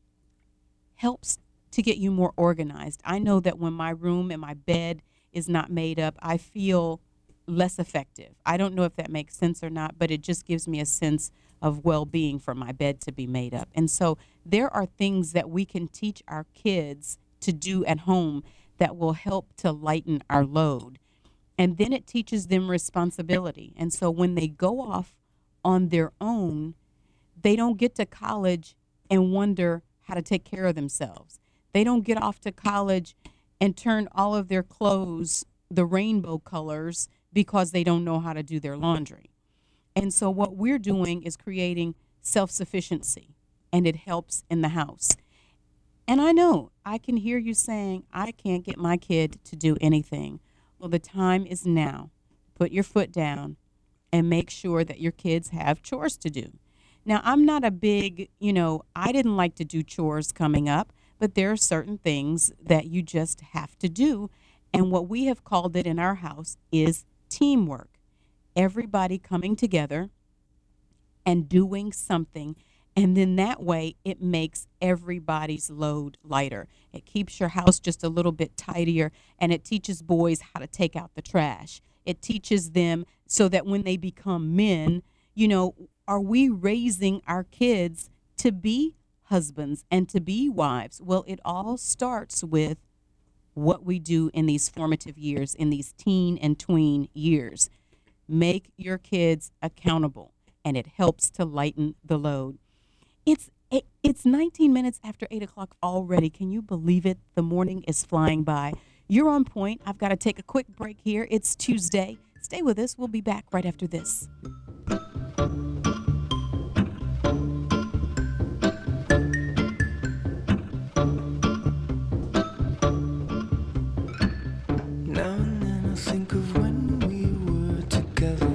helps to get you more organized. I know that when my room and my bed is not made up, I feel less effective. I don't know if that makes sense or not, but it just gives me a sense of well-being for my bed to be made up. And so there are things that we can teach our kids to do at home that will help to lighten our load. And then it teaches them responsibility. And so when they go off on their own, they don't get to college and wonder how to take care of themselves. They don't get off to college and turn all of their clothes the rainbow colors because they don't know how to do their laundry. And so what we're doing is creating self-sufficiency, and it helps in the house. And I know, I can hear you saying, I can't get my kid to do anything. Well, the time is now. Put your foot down and make sure that your kids have chores to do. Now, I'm not a big, I didn't like to do chores coming up, but there are certain things that you just have to do. And what we have called it in our house is teamwork. Everybody coming together and doing something. And then that way it makes everybody's load lighter. It keeps your house just a little bit tidier, and it teaches boys how to take out the trash. It teaches them so that when they become men, are we raising our kids to be husbands and to be wives? Well, it all starts with what we do in these formative years, in these teen and tween years. Make your kids accountable, and it helps to lighten the load. It's 19 minutes after 8 o'clock already. Can you believe it? The morning is flying by. You're on point. I've got to take a quick break here. It's Tuesday. Stay with us. We'll be back right after this. Now and then I think of when we were together,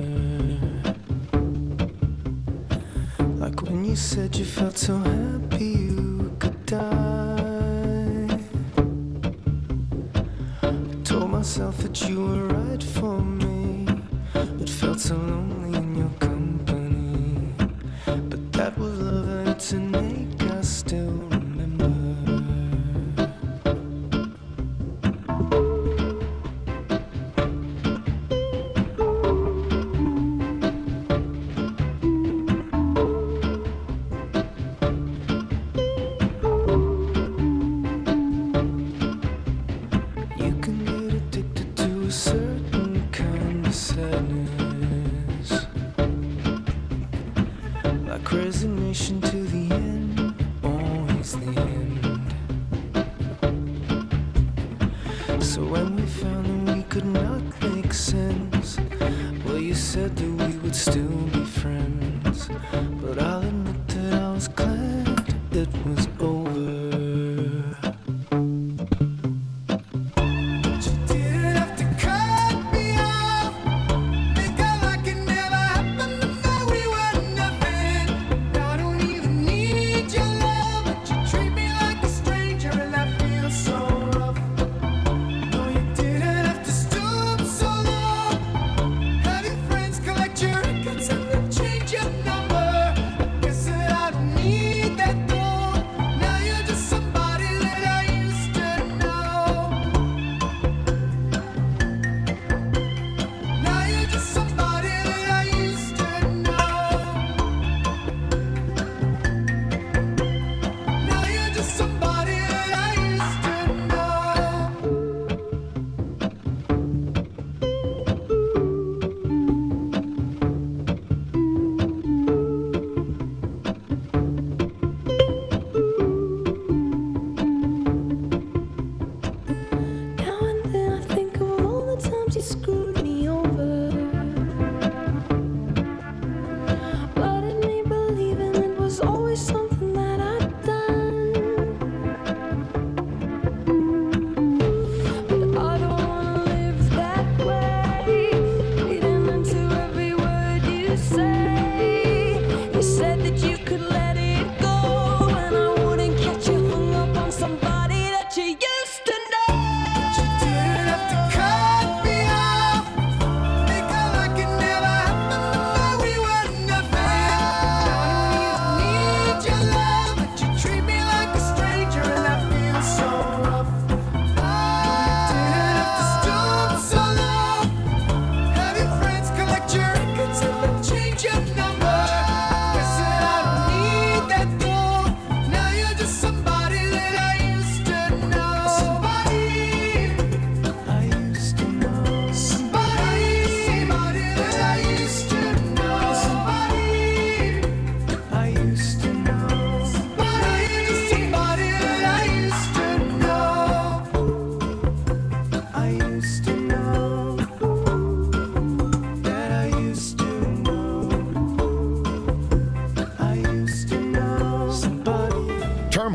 like when you said you felt so happy you could die. I told myself that you were right for me, but felt so lonely in your company. But that was love and it's an ache I still remember. Resignation to the end, always the end. So when we found that we could not make sense, well, you said that we would still be friends. But I'll admit that I was glad it was over. We were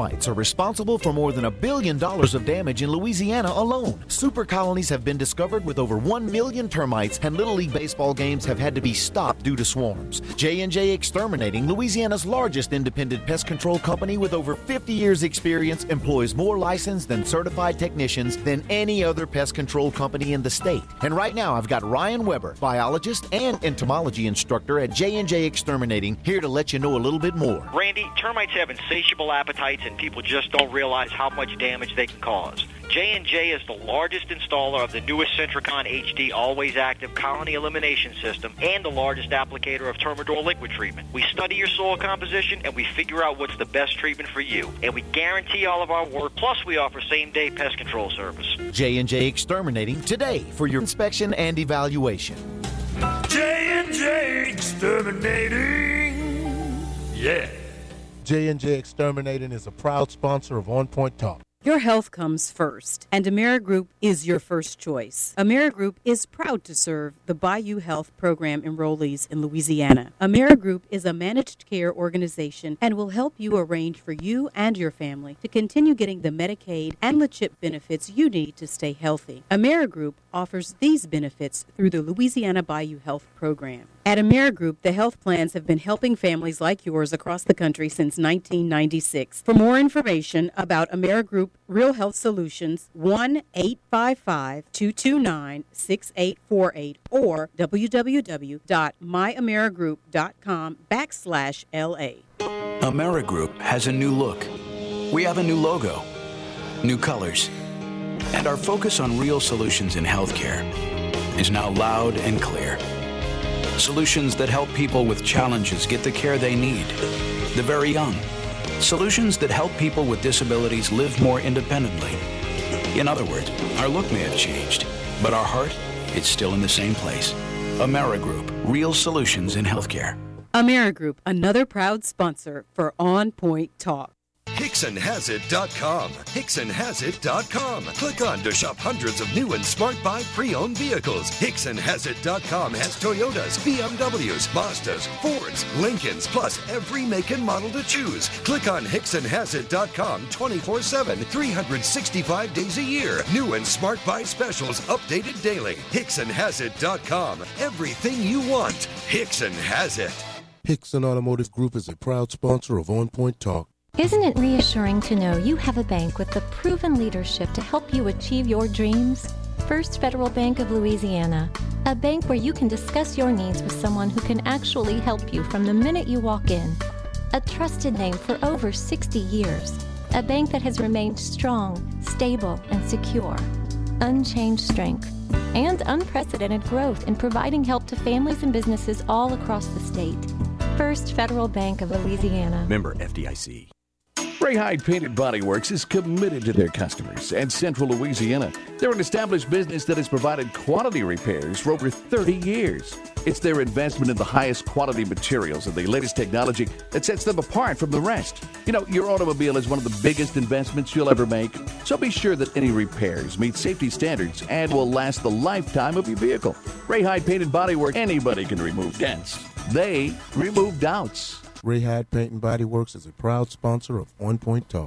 termites are responsible for more than $1 billion of damage in Louisiana alone. Super colonies have been discovered with over 1 million termites, and Little League baseball games have had to be stopped due to swarms. J&J Exterminating, Louisiana's largest independent pest control company with over 50 years experience, employs more licensed and certified technicians than any other pest control company in the state. And right now I've got Ryan Weber, biologist and entomology instructor at J&J Exterminating, here to let you know a little bit more. Randy, termites have insatiable appetites and people just don't realize how much damage they can cause. J&J is the largest installer of the newest Centricon HD Always Active Colony Elimination System and the largest applicator of Termidor liquid treatment. We study your soil composition and we figure out what's the best treatment for you. And we guarantee all of our work, plus we offer same-day pest control service. J&J Exterminating today for your inspection and evaluation. J&J Exterminating. Yeah. J&J Exterminating is a proud sponsor of On Point Talk. Your health comes first, and AmeriGroup is your first choice. AmeriGroup is proud to serve the Bayou Health Program enrollees in Louisiana. AmeriGroup is a managed care organization and will help you arrange for you and your family to continue getting the Medicaid and the CHIP benefits you need to stay healthy. AmeriGroup offers these benefits through the Louisiana Bayou Health Program. At AmeriGroup, the health plans have been helping families like yours across the country since 1996. For more information about AmeriGroup Real Health Solutions, 1-855-229-6848 or www.myamerigroup.com/LA. AmeriGroup has a new look. We have a new logo, new colors, and our focus on real solutions in healthcare is now loud and clear. Solutions that help people with challenges get the care they need, the very young. Solutions that help people with disabilities live more independently. In other words, our look may have changed, but our heart, it's still in the same place. AmeriGroup, real solutions in healthcare. AmeriGroup, another proud sponsor for On Point Talk. HicksonHasIt.com. HicksonHasIt.com. Click on to shop hundreds of new and Smart Buy pre-owned vehicles. HicksonHasIt.com has Toyotas, BMWs, Mazdas, Fords, Lincolns, plus every make and model to choose. Click on HicksonHasIt.com 24/7, 365 days a year. New and Smart Buy specials updated daily. HicksonHasIt.com. Everything you want. Hickson has it. Hickson Automotive Group is a proud sponsor of On Point Talk. Isn't it reassuring to know you have a bank with the proven leadership to help you achieve your dreams? First Federal Bank of Louisiana, a bank where you can discuss your needs with someone who can actually help you from the minute you walk in. A trusted name for over 60 years, a bank that has remained strong, stable, and secure. Unchanged strength and unprecedented growth in providing help to families and businesses all across the state. First Federal Bank of Louisiana. Member FDIC. Ray Hyde Painted Body Works is committed to their customers and Central Louisiana. They're an established business that has provided quality repairs for over 30 years. It's their investment in the highest quality materials and the latest technology that sets them apart from the rest. You know, your automobile is one of the biggest investments you'll ever make, so be sure that any repairs meet safety standards and will last the lifetime of your vehicle. Ray Hyde Painted Body Works, anybody can remove dents. They remove doubts. Ray Hyde Paint and Body Works is a proud sponsor of On Point Talk.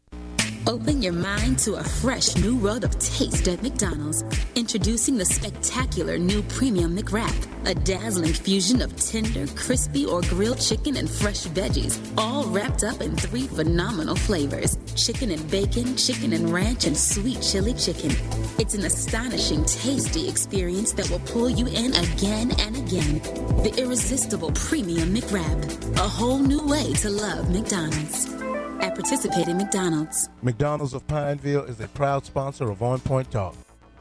Open your mind to a fresh new world of taste at McDonald's. Introducing the spectacular new Premium McWrap, a dazzling fusion of tender, crispy, or grilled chicken and fresh veggies, all wrapped up in 3 phenomenal flavors: chicken and bacon, chicken and ranch, and sweet chili chicken. It's an astonishing, tasty experience that will pull you in again and again. The irresistible Premium McWrap, a whole new way to love McDonald's. At participating McDonald's. McDonald's of Pineville is a proud sponsor of On Point Talk.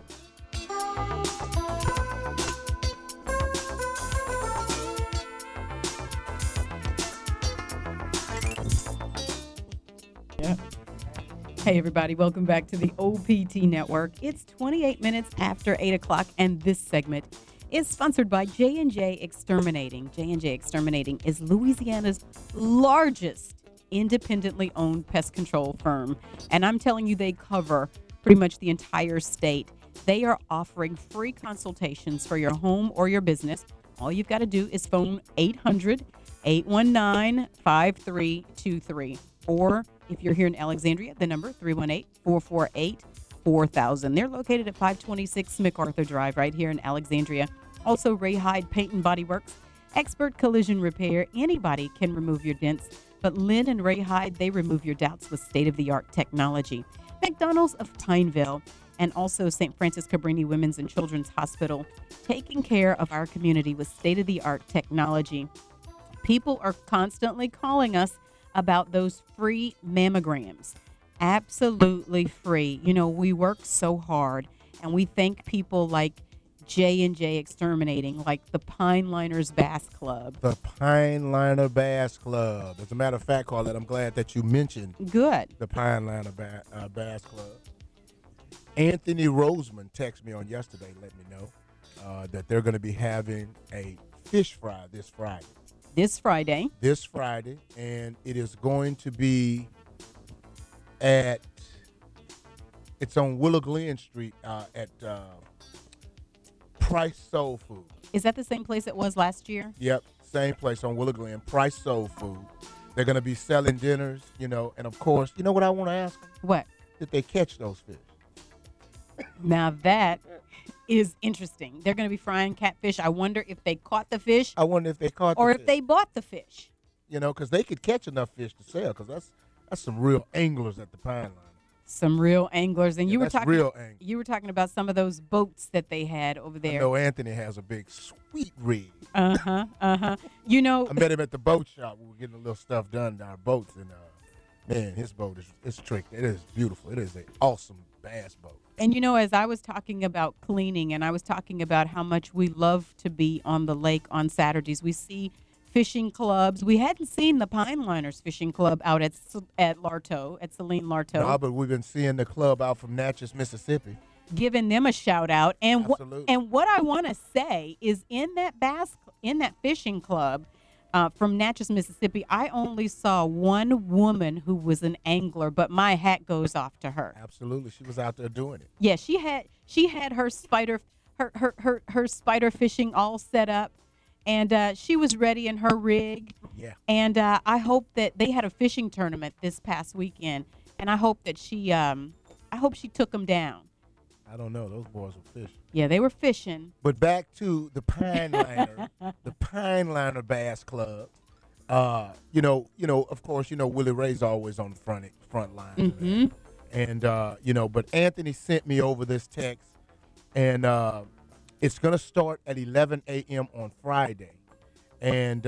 Yeah. Hey, everybody. Welcome back to the OPT Network. It's 28 minutes after 8 o'clock, and this segment is sponsored by J&J Exterminating. J&J Exterminating is Louisiana's largest independently owned pest control firm. And I'm telling you, they cover pretty much the entire state. They are offering free consultations for your home or your business. All you've got to do is phone 800-819-5323 or If you're here in Alexandria, the number 318-448-4000. They're located at 526 MacArthur Drive right here in Alexandria. Also, Ray Hyde Paint and Body Works, expert collision repair. Anybody can remove your dents, but Lynn and Ray Hyde, they remove your doubts with state-of-the-art technology. McDonald's of Pineville and also St. Francis Cabrini Women's and Children's Hospital, taking care of our community with state-of-the-art technology. People are constantly calling us about those free mammograms. Absolutely free. You know, we work so hard, and we thank people like J&J Exterminating, like the Pine Liners Bass Club. The Pine Liner Bass Club. As a matter of fact, Carlette, I'm glad that you mentioned the Pine Liner Bass Club. Anthony Roseman texted me on yesterday, let me know that they're going to be having a fish fry this Friday. This Friday, and it is going to be it's on Willow Glen Street at Price Soul Food. Is that the same place it was last year? Yep, same place on Willow Glen, Price Soul Food. They're going to be selling dinners, you know, and of course, you know what I want to ask them? What? Did they catch those fish? Now that is interesting. They're going to be frying catfish. I wonder if they caught the fish. I wonder if they caught or the if fish. they bought the fish. You know, because they could catch enough fish to sell, because that's some real anglers at the Pine Line. Some real anglers. And you were talking real anglers. You were talking about some of those boats that they had over there. I know Anthony has a big sweet rig. You know, I met him at the boat shop. We were getting a little stuff done in our boats, and man, his boat is tricky. It is beautiful. It is an awesome bass boat. And, you know, as I was talking about cleaning and I was talking about how much we love to be on the lake on Saturdays, we see fishing clubs. We hadn't seen the Pine Liners Fishing Club out at Larto, at Celine Larto. No, but we've been seeing the club out from Natchez, Mississippi. Giving them a shout out. And Absolutely. What I want to say is in that fishing club from Natchez, Mississippi, I only saw one woman who was an angler, but my hat goes off to her. Absolutely. She was out there doing it. Yeah, she had her spider fishing all set up, and she was ready in her rig. Yeah. And I hope that they had a fishing tournament this past weekend, and I hope that she took them down. I don't know. Those boys were fishing. Yeah, they were fishing. But back to the Pine Liner, the Pine Liner Bass Club. You know, of course, Willie Ray's always on the front line. Mm-hmm. And but Anthony sent me over this text, and it's gonna start at 11 a.m. on Friday. And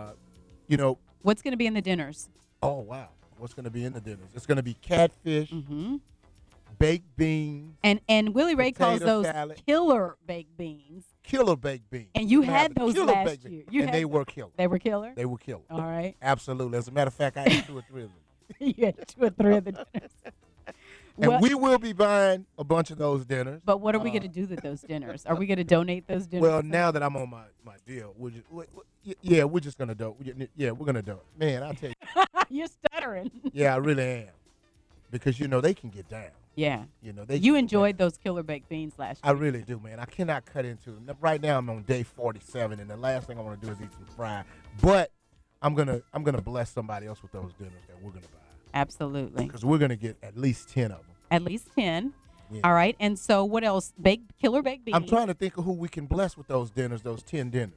what's gonna be in the dinners? Oh wow, what's gonna be in the dinners? It's gonna be catfish. Mm-hmm. Baked beans. And Willie Ray calls those salad. killer baked beans. Killer baked beans. And you had those last year. They were killer. They were killer? They were killer. All right. Absolutely. As a matter of fact, I had 2 or 3 of them. You had 2 or 3 of the dinners. And we will be buying a bunch of those dinners. But what are we going to do with those dinners? Are we going to donate those dinners? Well, now that I'm on my deal, we're just going to do it. Yeah, we're going to do it. Man, I'll tell you. You're stuttering. Yeah, I really am. Because, they can get down. Yeah. They you enjoyed those killer baked beans last year. I really do, man. I cannot cut into them. Right now I'm on day 47, and the last thing I want to do is eat some fry. But I'm gonna bless somebody else with those dinners that we're gonna buy. Absolutely. Because we're gonna get at least 10 of them. At least 10. Yeah. All right. And so what else? Killer baked beans. I'm trying to think of who we can bless with those dinners, those 10 dinners.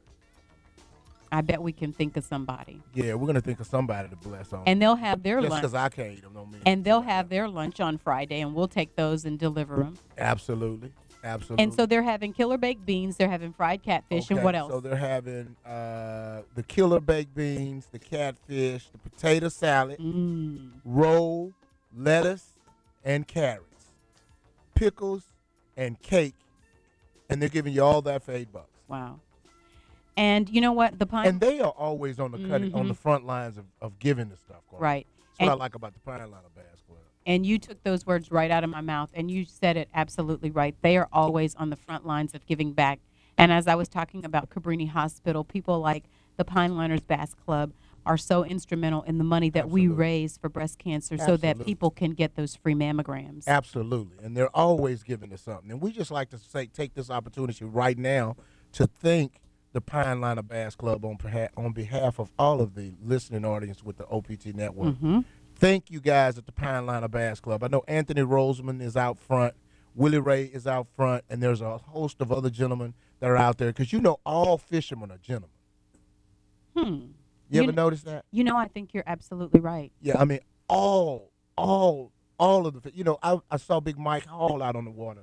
I bet we can think of somebody. Yeah, we're gonna think of somebody to bless on. And they'll have their lunch. Just because I can't eat them, don't mean. And they'll have their lunch on Friday, and we'll take those and deliver them. Absolutely. And so they're having killer baked beans, they're having fried catfish, and what else? So they're having the killer baked beans, the catfish, the potato salad, roll, lettuce, and carrots, pickles, and cake, and they're giving you all that for $8. Wow. And you know what? And they are always on the cutting, on the front lines of giving the stuff. Right. That's what I like about the Pine Liner Bass Club. And you took those words right out of my mouth, and you said it absolutely right. They are always on the front lines of giving back. And as I was talking about Cabrini Hospital, people like the Pine Liners Bass Club are so instrumental in the money that we raise for breast cancer so that people can get those free mammograms. Absolutely. And they're always giving us something. And we just like to take this opportunity right now to thank the Pine Liner Bass Club on behalf of all of the listening audience with the OPT Network. thank you guys at the Pineliner Bass Club. I know Anthony Roseman is out front. Willie Ray is out front. And there's a host of other gentlemen that are out there. Because, all fishermen are gentlemen. You ever notice that? I think you're absolutely right. Yeah, I mean, all of the, I saw Big Mike Hall out on the water.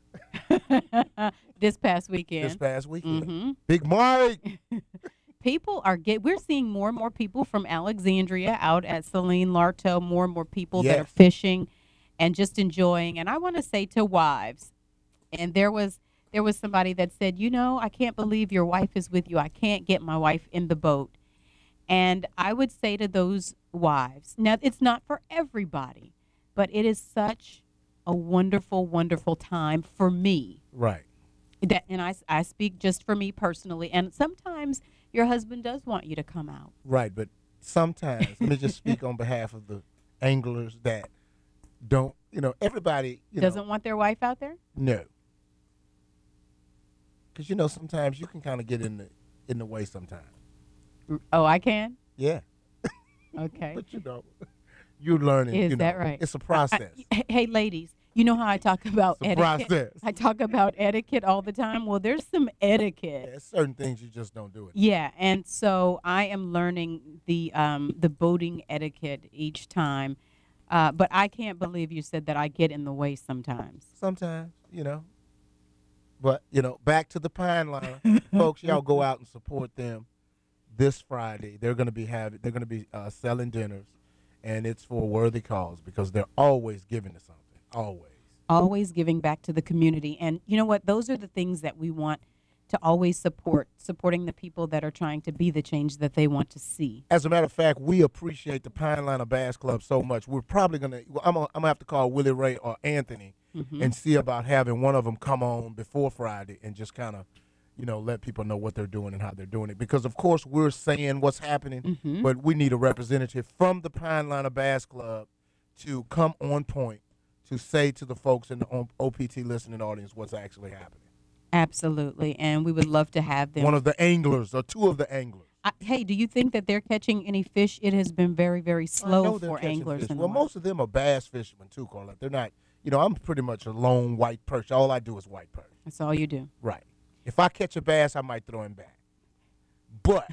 This past weekend. Mm-hmm. Big Mike. We're seeing more and more people from Alexandria out at Celine Larteau, more and more people that are fishing and just enjoying. And I want to say to wives, and there was somebody that said, I can't believe your wife is with you. I can't get my wife in the boat. And I would say to those wives, now it's not for everybody, but it is such a wonderful, wonderful time for me. Right. And I speak just for me personally. And sometimes your husband does want you to come out. Right, but sometimes, let me just speak on behalf of the anglers that don't, everybody, doesn't want their wife out there? No. Because, sometimes you can kind of get in the way sometimes. Oh, I can? Yeah. Okay. But, you're learning. Is that right? It's a process. Hey, ladies, you know how I talk about it's etiquette? Process. I talk about etiquette all the time. Well, there's some etiquette. Yeah, certain things you just don't do it. Yeah, and so I am learning the boating etiquette each time. But I can't believe you said that I get in the way sometimes. Sometimes, But, back to the Pineliner. Folks, y'all go out and support them this Friday. They're going to be selling dinners, and it's for a worthy cause because they're always giving to something. Always giving back to the community. And you know what? Those are the things that we want to always supporting the people that are trying to be the change that they want to see. As a matter of fact, we appreciate the Pineliner Bass Club so much. We're probably going to I'm gonna have to call Willie Ray or Anthony and see about having one of them come on before Friday and just kind of, let people know what they're doing and how they're doing it. Because, of course, we're saying what's happening, but we need a representative from the Pineliner Bass Club to come on point to say to the folks in the OPT listening audience what's actually happening. Absolutely, and we would love to have them. One of the anglers or two of the anglers. Hey, do you think that they're catching any fish? It has been very, very slow for anglers. Well, most of them are bass fishermen, too, Carla. They're not, I'm pretty much a lone white perch. All I do is white perch. That's all you do. Right. If I catch a bass, I might throw him back. But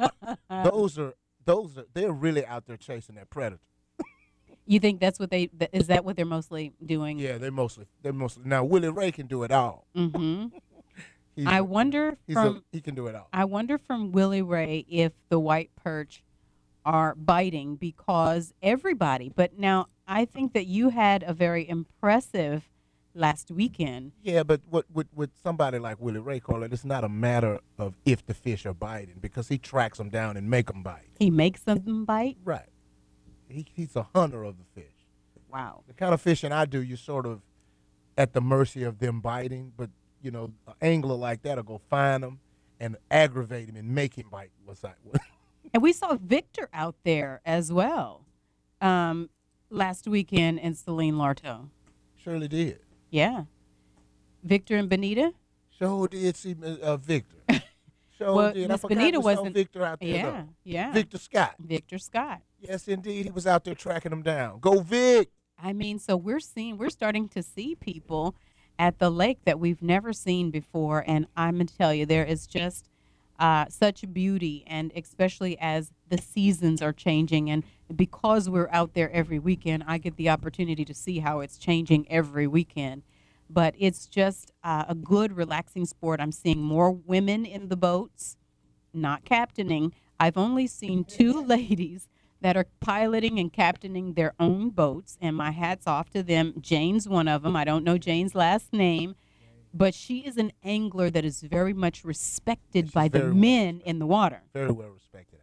they're really out there chasing that predator. You think that's what is that what they're mostly doing? Yeah, they're mostly. Now, Willie Ray can do it all. Mm-hmm. He can do it all. I wonder from Willie Ray if the white perch are biting because everybody. But now I think that you had a very impressive last weekend. Yeah, but with somebody like Willie Ray, Carla, it's not a matter of if the fish are biting because he tracks them down and make them bite. He makes them bite? Right. He's a hunter of the fish. Wow. The kind of fishing I do, you're sort of at the mercy of them biting, but, an angler like that will go find them and aggravate him and make him bite. And we saw Victor out there as well last weekend in Celine Larteau. Surely did. Yeah. Victor and Benita? Sure did see Victor. Well, did. Miss Benita wasn't. Victor out there. Yeah. Victor Scott. Victor Scott. Yes, indeed. He was out there tracking them down. Go Vic. I mean, so we're starting to see people at the lake that we've never seen before. And I'm going to tell you, there is just such beauty, and especially as the seasons are changing. And because we're out there every weekend, I get the opportunity to see how it's changing every weekend. But it's just a good, relaxing sport. I'm seeing more women in the boats, not captaining. I've only seen 2 ladies that are piloting and captaining their own boats, and my hat's off to them. Jane's one of them. I don't know Jane's last name, but she is an angler that is very much respected by the men in the water. Very well respected.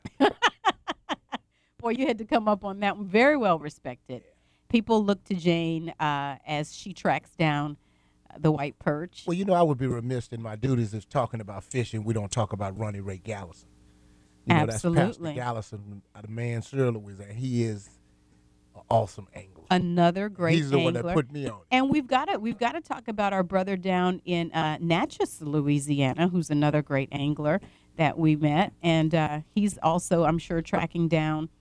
Boy, you had to come up on that one. Very well respected. People look to Jane as she tracks down the white perch. Well, I would be remiss in my duties as talking about fishing. We don't talk about Ronnie Ray Gallison. Absolutely. That's Pastor Gallison out of Mansfield, Louisiana. He is an awesome angler. Another great angler. He's the one that put me on it. And we've got to talk about our brother down in Natchez, Louisiana, who's another great angler that we met. And he's also, I'm sure, tracking down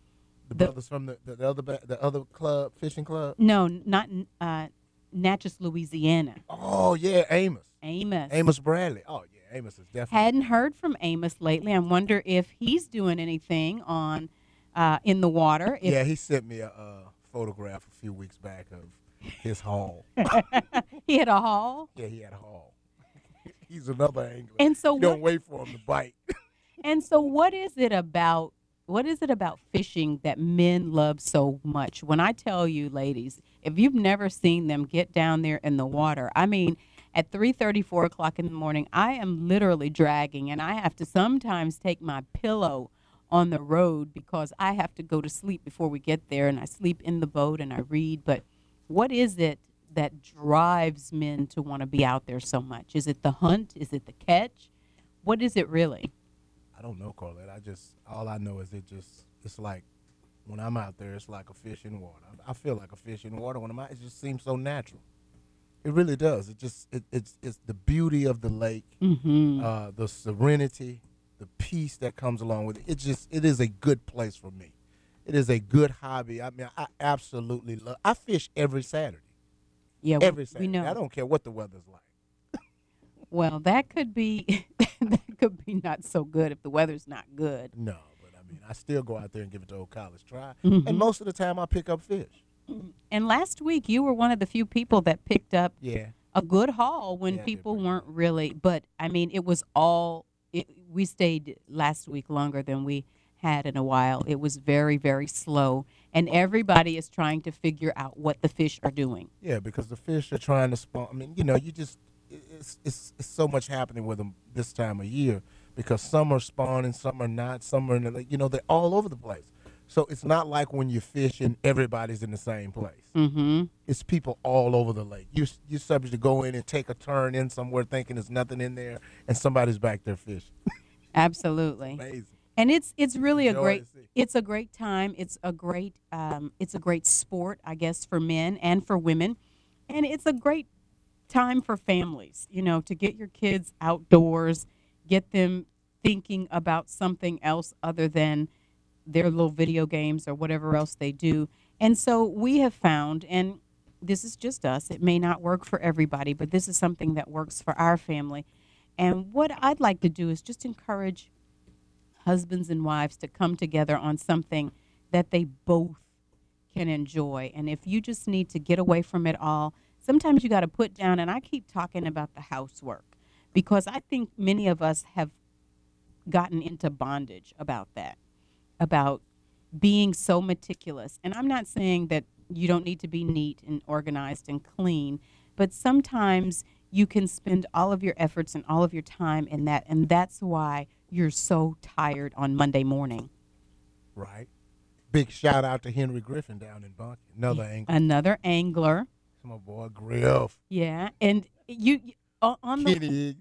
The brothers from the other club, fishing club? No, not Natchez, Louisiana. Oh, yeah, Amos. Amos Bradley. Oh, yeah, Amos is definitely. Hadn't heard from Amos lately. I wonder if he's doing anything on in the water. Yeah, he sent me a photograph a few weeks back of his haul. He had a haul? Yeah, he had a haul. He's another angler. And so you don't wait for him to bite. And so what is it about fishing that men love so much? When I tell you, ladies, if you've never seen them get down there in the water, I mean, at 3:30, 4 o'clock in the morning, I am literally dragging, and I have to sometimes take my pillow on the road because I have to go to sleep before we get there, and I sleep in the boat and I read. But what is it that drives men to want to be out there so much? Is it the hunt? Is it the catch? What is it really? I don't know, Carlette. All I know is it's like when I'm out there, it's like a fish in water. I feel like a fish in water when I'm out. It just seems so natural. It really does. It's the beauty of the lake, the serenity, the peace that comes along with it. It is a good place for me. It is a good hobby. I mean, I absolutely love. I fish every Saturday. Yeah, every Saturday. We know. I don't care what the weather's like. Well, that could be not so good if the weather's not good. No, but I mean, I still go out there and give it the old college try. Mm-hmm. And most of the time, I pick up fish. And last week, you were one of the few people that picked up a good haul when people weren't really. But I mean, it was all. We stayed last week longer than we had in a while. It was very, very slow, and everybody is trying to figure out what the fish are doing. Yeah, because the fish are trying to spawn. I mean, it's so much happening with them this time of year because some are spawning, some are not, some are in the, they're all over the place. So it's not like when you're fishing, everybody's in the same place. Mm-hmm. It's people all over the lake. You're subject to go in and take a turn in somewhere thinking there's nothing in there, and somebody's back there fishing. Absolutely. Amazing. And it's really a great time. It's a great sport, I guess, for men and for women, and it's a great time for families. To get your kids outdoors, get them thinking about something else other than their little video games or whatever else they do. And so we have found, and this is just us, it may not work for everybody, but this is something that works for our family. And what I'd like to do is just encourage husbands and wives to come together on something that they both can enjoy. And if you just need to get away from it all, sometimes you got to put down, and I keep talking about the housework, because I think many of us have gotten into bondage about that, about being so meticulous. And I'm not saying that you don't need to be neat and organized and clean, but sometimes you can spend all of your efforts and all of your time in that, and that's why you're so tired on Monday morning. Right. Big shout out to Henry Griffin down in Bunkie. Another angler. My boy Griff. Yeah, and you on the Kenny.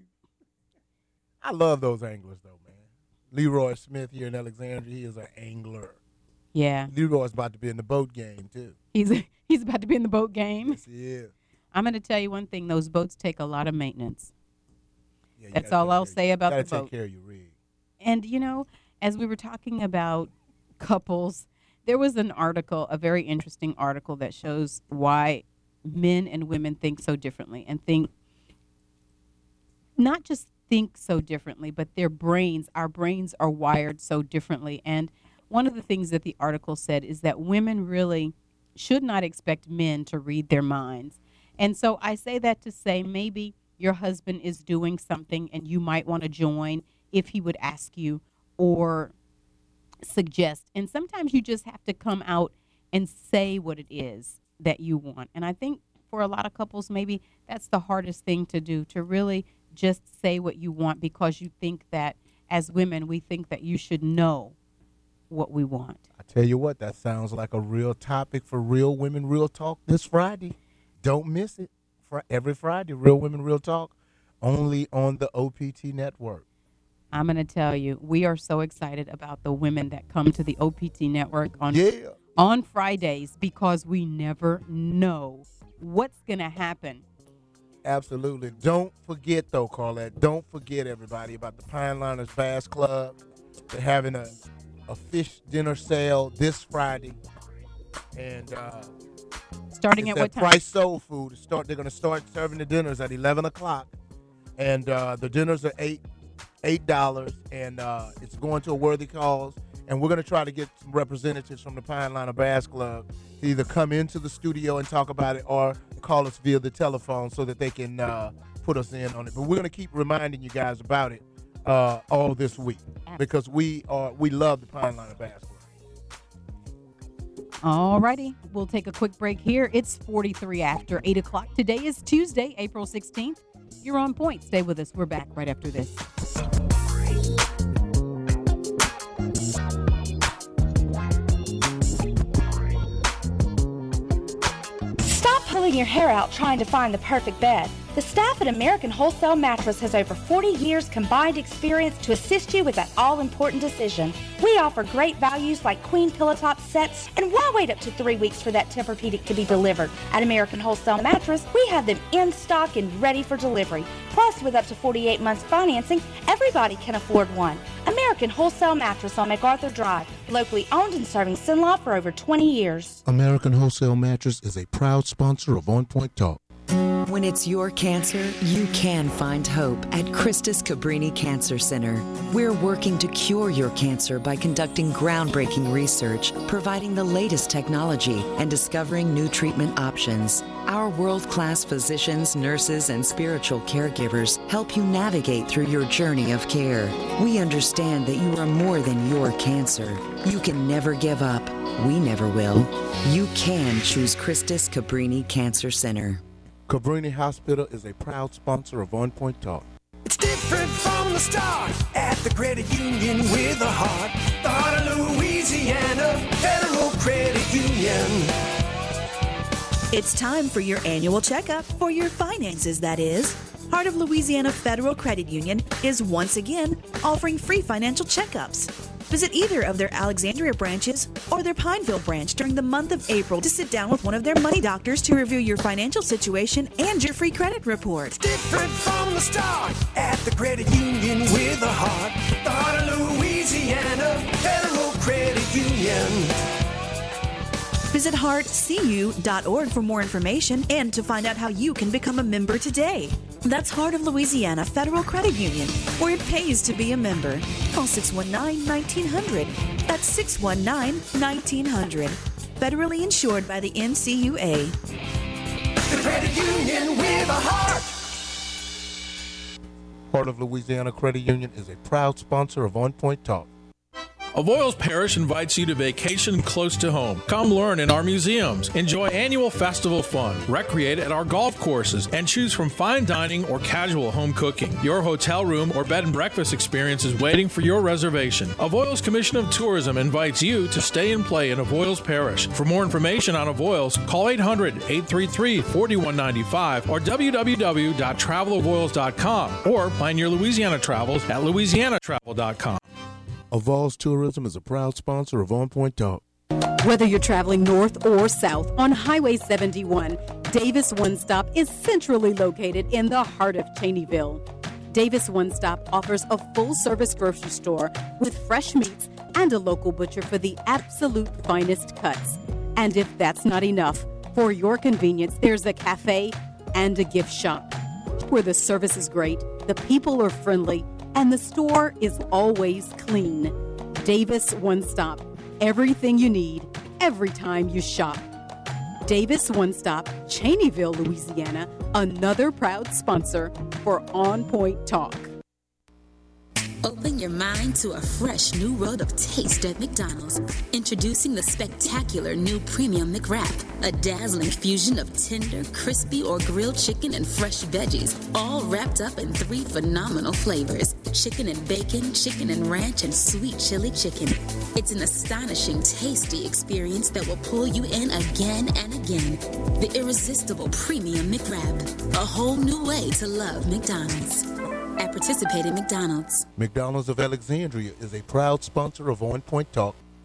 I love those anglers though, man. Leroy Smith here in Alexandria, he is an angler. Yeah. Leroy's about to be in the boat game too. He's about to be in the boat game. Yes, he is. I'm going to tell you one thing: those boats take a lot of maintenance. Yeah, that's all I'll say about the boat. You gotta take care of your rig. And as we were talking about couples, there was an article, a very interesting article that shows why men and women think so differently, and not just think so differently, but our brains are wired so differently. And one of the things that the article said is that women really should not expect men to read their minds. And so I say that to say maybe your husband is doing something and you might want to join if he would ask you or suggest. And sometimes you just have to come out and say what it is that you want. And I think for a lot of couples, maybe that's the hardest thing to do, to really just say what you want, because you think that as women, we think that you should know what we want. I tell you what, that sounds like a real topic for Real Women Real Talk this Friday. Don't miss it. Every Friday, Real Women Real Talk, only on the OPT network. I'm going to tell you, we are so excited about the women that come to the OPT network on Fridays, because we never know what's going to happen. Absolutely. Don't forget, though, Carlette, don't forget, everybody, about the Pine Liners Bass Club. They're having a a fish dinner sale this Friday. And starting at what time? Price Soul Food. They're going to start serving the dinners at 11 o'clock. And the dinners are $8, and it's going to a worthy cause. And we're going to try to get some representatives from the Pineliner Bass Club to either come into the studio and talk about it or call us via the telephone so that they can put us in on it. But we're going to keep reminding you guys about it all this week because we love the Pineliner Bass Club. All righty. We'll take a quick break here. It's 43 after 8 o'clock. Today is Tuesday, April 16th. You're on point. Stay with us. We're back right after this. Stop pulling your hair out trying to find the perfect bed. The staff at American Wholesale Mattress has over 40 years combined experience to assist you with that all-important decision. We offer great values like queen pillow top sets, and why wait up to 3 weeks for that Tempur-Pedic to be delivered? At American Wholesale Mattress, we have them in stock and ready for delivery. Plus, with up to 48 months financing, everybody can afford one. American Wholesale Mattress on MacArthur Drive, locally owned and serving Cenla for over 20 years. American Wholesale Mattress is a proud sponsor of On Point Talk. When it's your cancer, you can find hope at Christus Cabrini Cancer Center. We're working to cure your cancer by conducting groundbreaking research, providing the latest technology, and discovering new treatment options. Our world-class physicians, nurses, and spiritual caregivers help you navigate through your journey of care. We understand that you are more than your cancer. You can never give up. We never will. You can choose Christus Cabrini Cancer Center. Cabrini Hospital is a proud sponsor of On Point Talk. It's different from the start at the credit union with a heart. The heart of Louisiana Federal Credit Union. It's time for your annual checkup for your finances, that is. Heart of Louisiana Federal Credit Union is once again offering free financial checkups. Visit either of their Alexandria branches or their Pineville branch during the month of April to sit down with one of their money doctors to review your financial situation and your free credit report. It's different from the start at the credit union with a heart. The heart of Louisiana Federal Credit Union. Visit heartcu.org for more information and to find out how you can become a member today. That's Heart of Louisiana Federal Credit Union, where it pays to be a member. Call 619-1900. That's 619-1900. Federally insured by the NCUA. The credit union with a heart. Heart of Louisiana Credit Union is a proud sponsor of On Point Talk. Avoyles Parish invites you to vacation close to home. Come learn in our museums, enjoy annual festival fun, recreate at our golf courses, and choose from fine dining or casual home cooking. Your hotel room or bed and breakfast experience is waiting for your reservation. Avoyles Commission of Tourism invites you to stay and play in Avoyles Parish. For more information on Avoyles, call 800-833-4195 or www.travelavoyles.com or plan your Louisiana travels at louisianatravel.com. Avoyles Tourism is a proud sponsor of On Point Talk. Whether you're traveling north or south on Highway 71, Davis One Stop is centrally located in the heart of Cheneyville. Davis One Stop offers a full-service grocery store with fresh meats and a local butcher for the absolute finest cuts. And if that's not enough, for your convenience, there's a cafe and a gift shop where the service is great, the people are friendly, and the store is always clean. Davis One Stop. Everything you need, every time you shop. Davis One Stop, Cheneyville, Louisiana, another proud sponsor for On Point Talk. Open your mind to a fresh new world of taste at McDonald's. Introducing the spectacular new Premium McWrap, a dazzling fusion of tender, crispy, or grilled chicken and fresh veggies, all wrapped up in 3 phenomenal flavors: chicken and bacon, chicken and ranch, and sweet chili chicken. It's an astonishing, tasty experience that will pull you in again and again. The irresistible Premium McWrap, a whole new way to love McDonald's. At participating McDonald's. McDonald's of Alexandria is a proud sponsor of On Point Talk.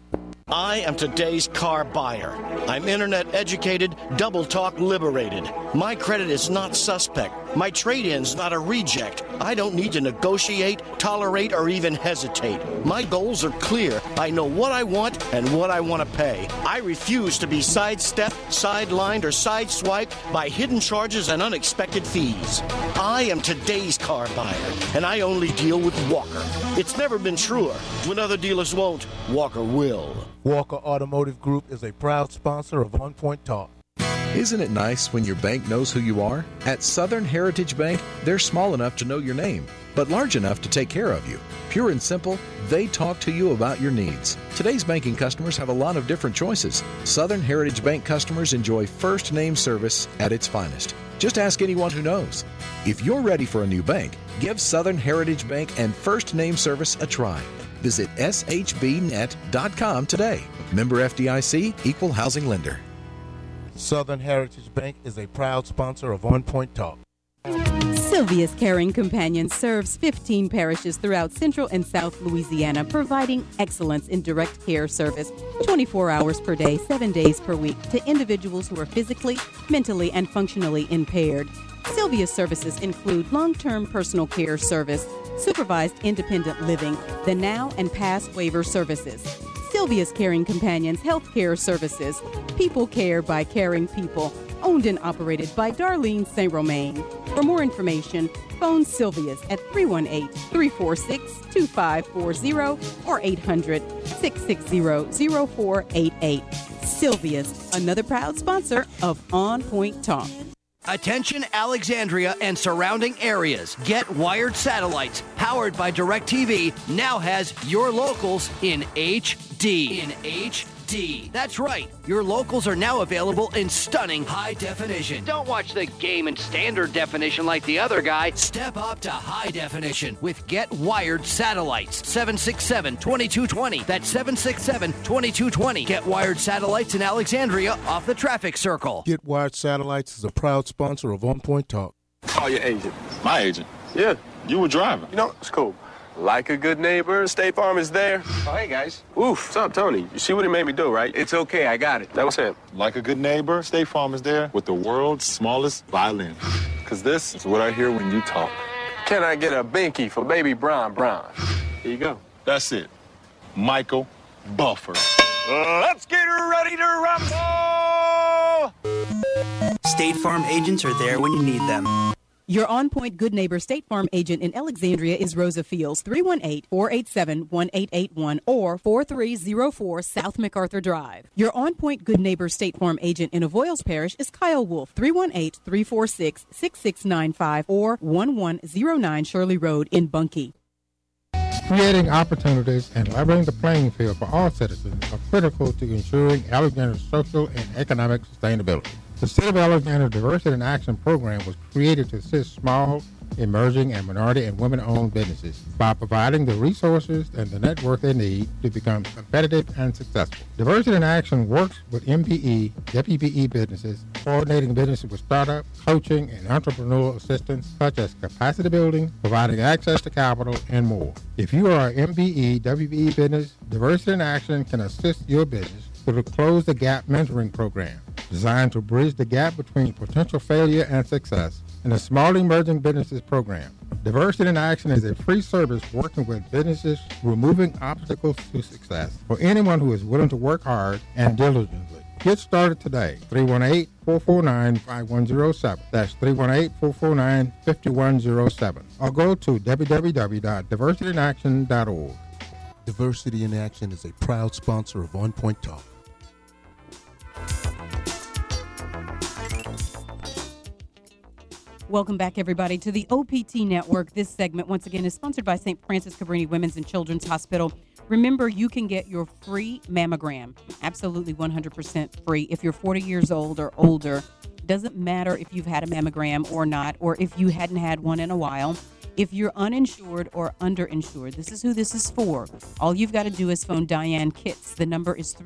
I am today's car buyer. I'm internet educated, double talk liberated. My credit is not suspect. My trade-in's not a reject. I don't need to negotiate, tolerate, or even hesitate. My goals are clear. I know what I want and what I want to pay. I refuse to be sidestepped, sidelined, or sideswiped by hidden charges and unexpected fees. I am today's car buyer, and I only deal with Walker. It's never been truer. When other dealers won't, Walker will. Walker Automotive Group is a proud sponsor of On Point Talk. Isn't it nice when your bank knows who you are? At Southern Heritage Bank, they're small enough to know your name, but large enough to take care of you. Pure and simple, they talk to you about your needs. Today's banking customers have a lot of different choices. Southern Heritage Bank customers enjoy first name service at its finest. Just ask anyone who knows. If you're ready for a new bank, give Southern Heritage Bank and first name service a try. Visit shbnet.com today. Member FDIC, Equal Housing Lender. Southern Heritage Bank is a proud sponsor of On Point Talk. Sylvia's Caring Companion serves 15 parishes throughout Central and South Louisiana, providing excellence in direct care service 24 hours per day, 7 days per week to individuals who are physically, mentally, and functionally impaired. Sylvia's services include long-term personal care service, supervised independent living, the now and past waiver services. Sylvia's Caring Companions Healthcare Services, people care by caring people, owned and operated by Darlene St. Romain. For more information, phone Sylvia's at 318-346-2540 or 800-660-0488. Sylvia's, another proud sponsor of On Point Talk. Attention Alexandria and surrounding areas. Get Wired Satellites, powered by DirecTV, now has your locals in HD. In HD. That's right. Your locals are now available in stunning high definition. Don't watch the game in standard definition like the other guy. Step up to high definition with Get Wired Satellites. 767-2220. That's 767-2220. Get Wired Satellites in Alexandria off the traffic circle. Get Wired Satellites is a proud sponsor of On Point Talk. Call your agent. My agent? Yeah. You were driving. You know, it's cool. Like a good neighbor, State Farm is there. Oh, hey, guys. Oof. What's up, Tony? You see what he made me do, right? It's okay. I got it. That was him. Like a good neighbor, State Farm is there with the world's smallest violin. Because this is what I hear when you talk. Can I get a binky for baby Bron? Here you go. That's it. Michael Buffer. Let's get ready to rumble! State Farm agents are there when you need them. Your on-point Good Neighbor State Farm agent in Alexandria is Rosa Fields, 318-487-1881 or 4304 South MacArthur Drive. Your on-point Good Neighbor State Farm agent in Avoyles Parish is Kyle Wolf, 318-346-6695 or 1109 Shirley Road in Bunkie. Creating opportunities and leveling the playing field for all citizens are critical to ensuring Alexandria's social and economic sustainability. The City of Alexandria Diversity in Action program was created to assist small, emerging, and minority and women-owned businesses by providing the resources and the network they need to become competitive and successful. Diversity in Action works with MPE, WPE businesses, coordinating businesses with startup, coaching, and entrepreneurial assistance such as capacity building, providing access to capital, and more. If you are an MPE, WPE business, Diversity in Action can assist your business through the Close the Gap mentoring program, designed to bridge the gap between potential failure and success, and the Small Emerging Businesses program. Diversity in Action is a free service working with businesses removing obstacles to success for anyone who is willing to work hard and diligently. Get started today. 318-449-5107. That's 318-449-5107. Or go to www.diversityinaction.org. Diversity in Action is a proud sponsor of On Point Talk. Welcome back, everybody, to the OPT Network. This segment, once again, is sponsored by St. Francis Cabrini Women's and Children's Hospital. Remember, you can get your free mammogram, absolutely 100% free, if you're 40 years old or older. Doesn't matter if you've had a mammogram or not, or if you hadn't had one in a while. If you're uninsured or underinsured, this is who this is for. All you've got to do is phone Diane Kitts. The number is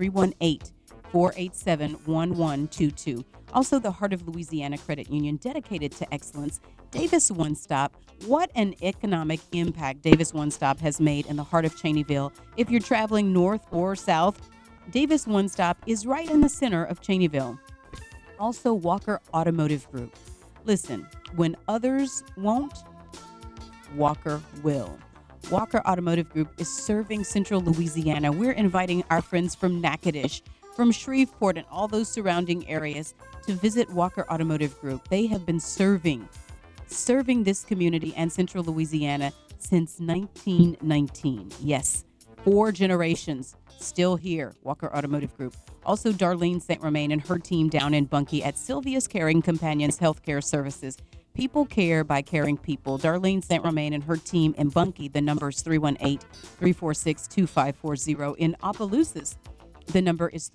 318-487-1122. Also, the Heart of Louisiana Credit Union, dedicated to excellence. Davis One Stop. What an economic impact Davis One Stop has made in the heart of Cheneyville. If you're traveling north or south, Davis One Stop is right in the center of Cheneyville. Also, Walker Automotive Group. Listen, when others won't, Walker will. Walker Automotive Group is serving Central Louisiana. We're inviting our friends from Natchitoches, from Shreveport, and all those surrounding areas to visit Walker Automotive Group. They have been serving this community and Central Louisiana since 1919. Yes, 4 generations still here, Walker Automotive Group. Also, Darlene St. Romain and her team down in Bunkie at Sylvia's Caring Companions Healthcare Services. People care by caring people. Darlene St. Romain and her team in Bunkie, the number is 318-346-2540. In Opelousas, the number is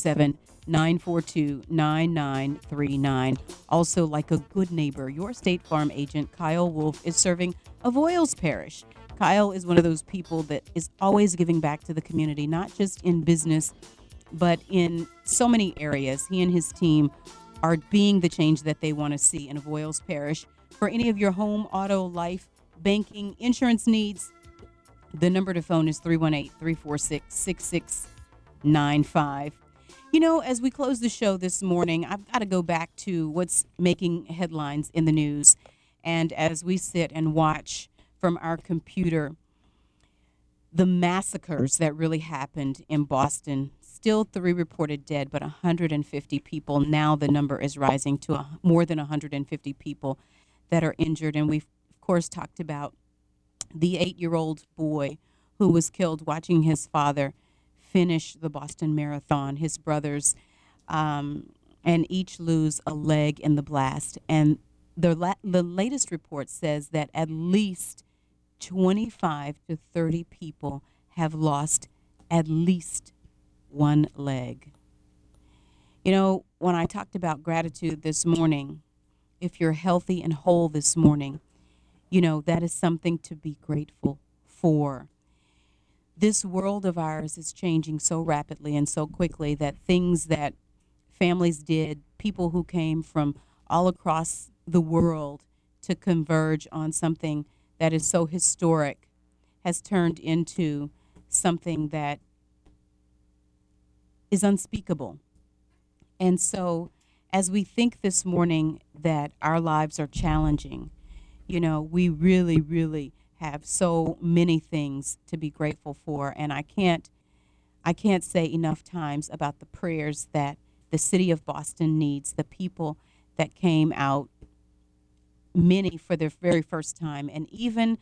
337-942-9939. Also, like a good neighbor, your State Farm agent, Kyle Wolf, is serving Avoyelles Parish. Kyle is one of those people that is always giving back to the community, not just in business, but in so many areas. He and his team are being the change that they want to see in Avoyelles Parish. For any of your home, auto, life, banking, insurance needs, the number to phone is 318-346-6695. You know, as we close the show this morning, I've got to go back to what's making headlines in the news. And as we sit and watch from our computer, the massacres that really happened in Boston. Still 3 reported dead, but 150 people. Now the number is rising to more than 150 people that are injured. And we've, of course, talked about the 8-year-old boy who was killed watching his father finish the Boston Marathon. His brothers and each lose a leg in the blast. And the latest report says that at least 25 to 30 people have lost at least one leg. You know, when I talked about gratitude this morning, if you're healthy and whole this morning, you know, that is something to be grateful for. This world of ours is changing so rapidly and so quickly that things that families did, people who came from all across the world to converge on something that is so historic, has turned into something that is unspeakable. And so as we think this morning that our lives are challenging, you know, we really, really have so many things to be grateful for. And I can't say enough times about the prayers that the city of Boston needs, the people that came out, many for their very first time, and even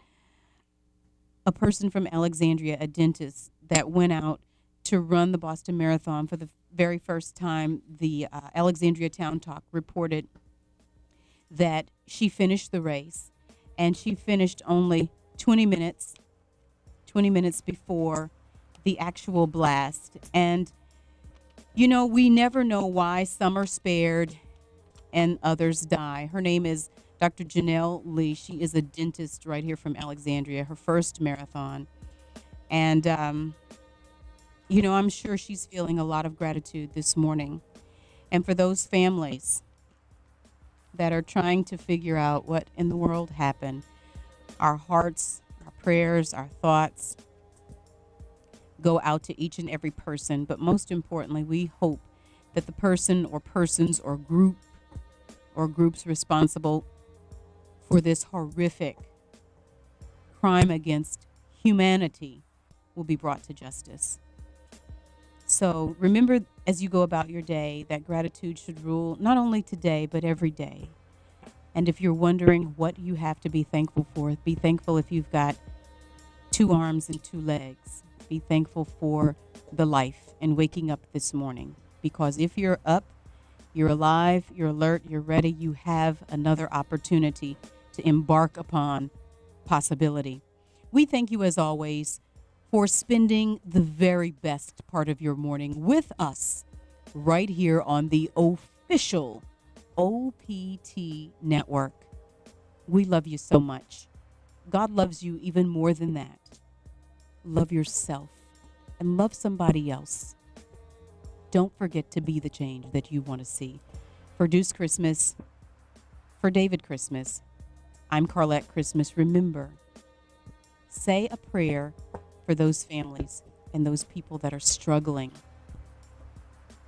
a person from Alexandria, a dentist that went out to run the Boston Marathon for the very first time. The Alexandria Town Talk reported that she finished the race, and she finished only 20 minutes before the actual blast. And, you know, we never know why some are spared and others die. Her name is Dr. Janelle Lee. She is a dentist right here from Alexandria, her first marathon. And, you know, I'm sure she's feeling a lot of gratitude this morning. And for those families that are trying to figure out what in the world happened, our hearts, our prayers, our thoughts go out to each and every person. But most importantly, we hope that the person or persons or group or groups responsible for this horrific crime against humanity will be brought to justice. So remember, as you go about your day, that gratitude should rule not only today, but every day. And if you're wondering what you have to be thankful for, be thankful if you've got 2 arms and 2 legs. Be thankful for the life and waking up this morning. Because if you're up, you're alive, you're alert, you're ready, you have another opportunity to embark upon possibility. We thank you, as always, for spending the very best part of your morning with us right here on the official OPT network. We love you so much. God loves you even more than that. Love yourself and love somebody else. Don't forget to be the change that you want to see. For Deuce Christmas, for David Christmas, I'm Carlette Christmas. Remember, say a prayer for those families and those people that are struggling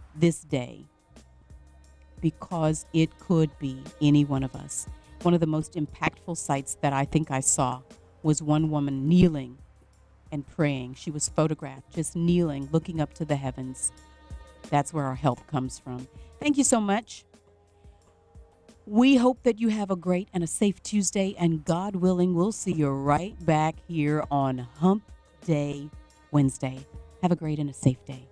this day because it could be any one of us. One of the most impactful sights that I think I saw was one woman kneeling and praying. She was photographed just kneeling, looking up to the heavens. That's where our help comes from. Thank you so much. We hope that you have a great and a safe Tuesday, and God willing, we'll see you right back here on Hump Day Wednesday. Have a great and a safe day.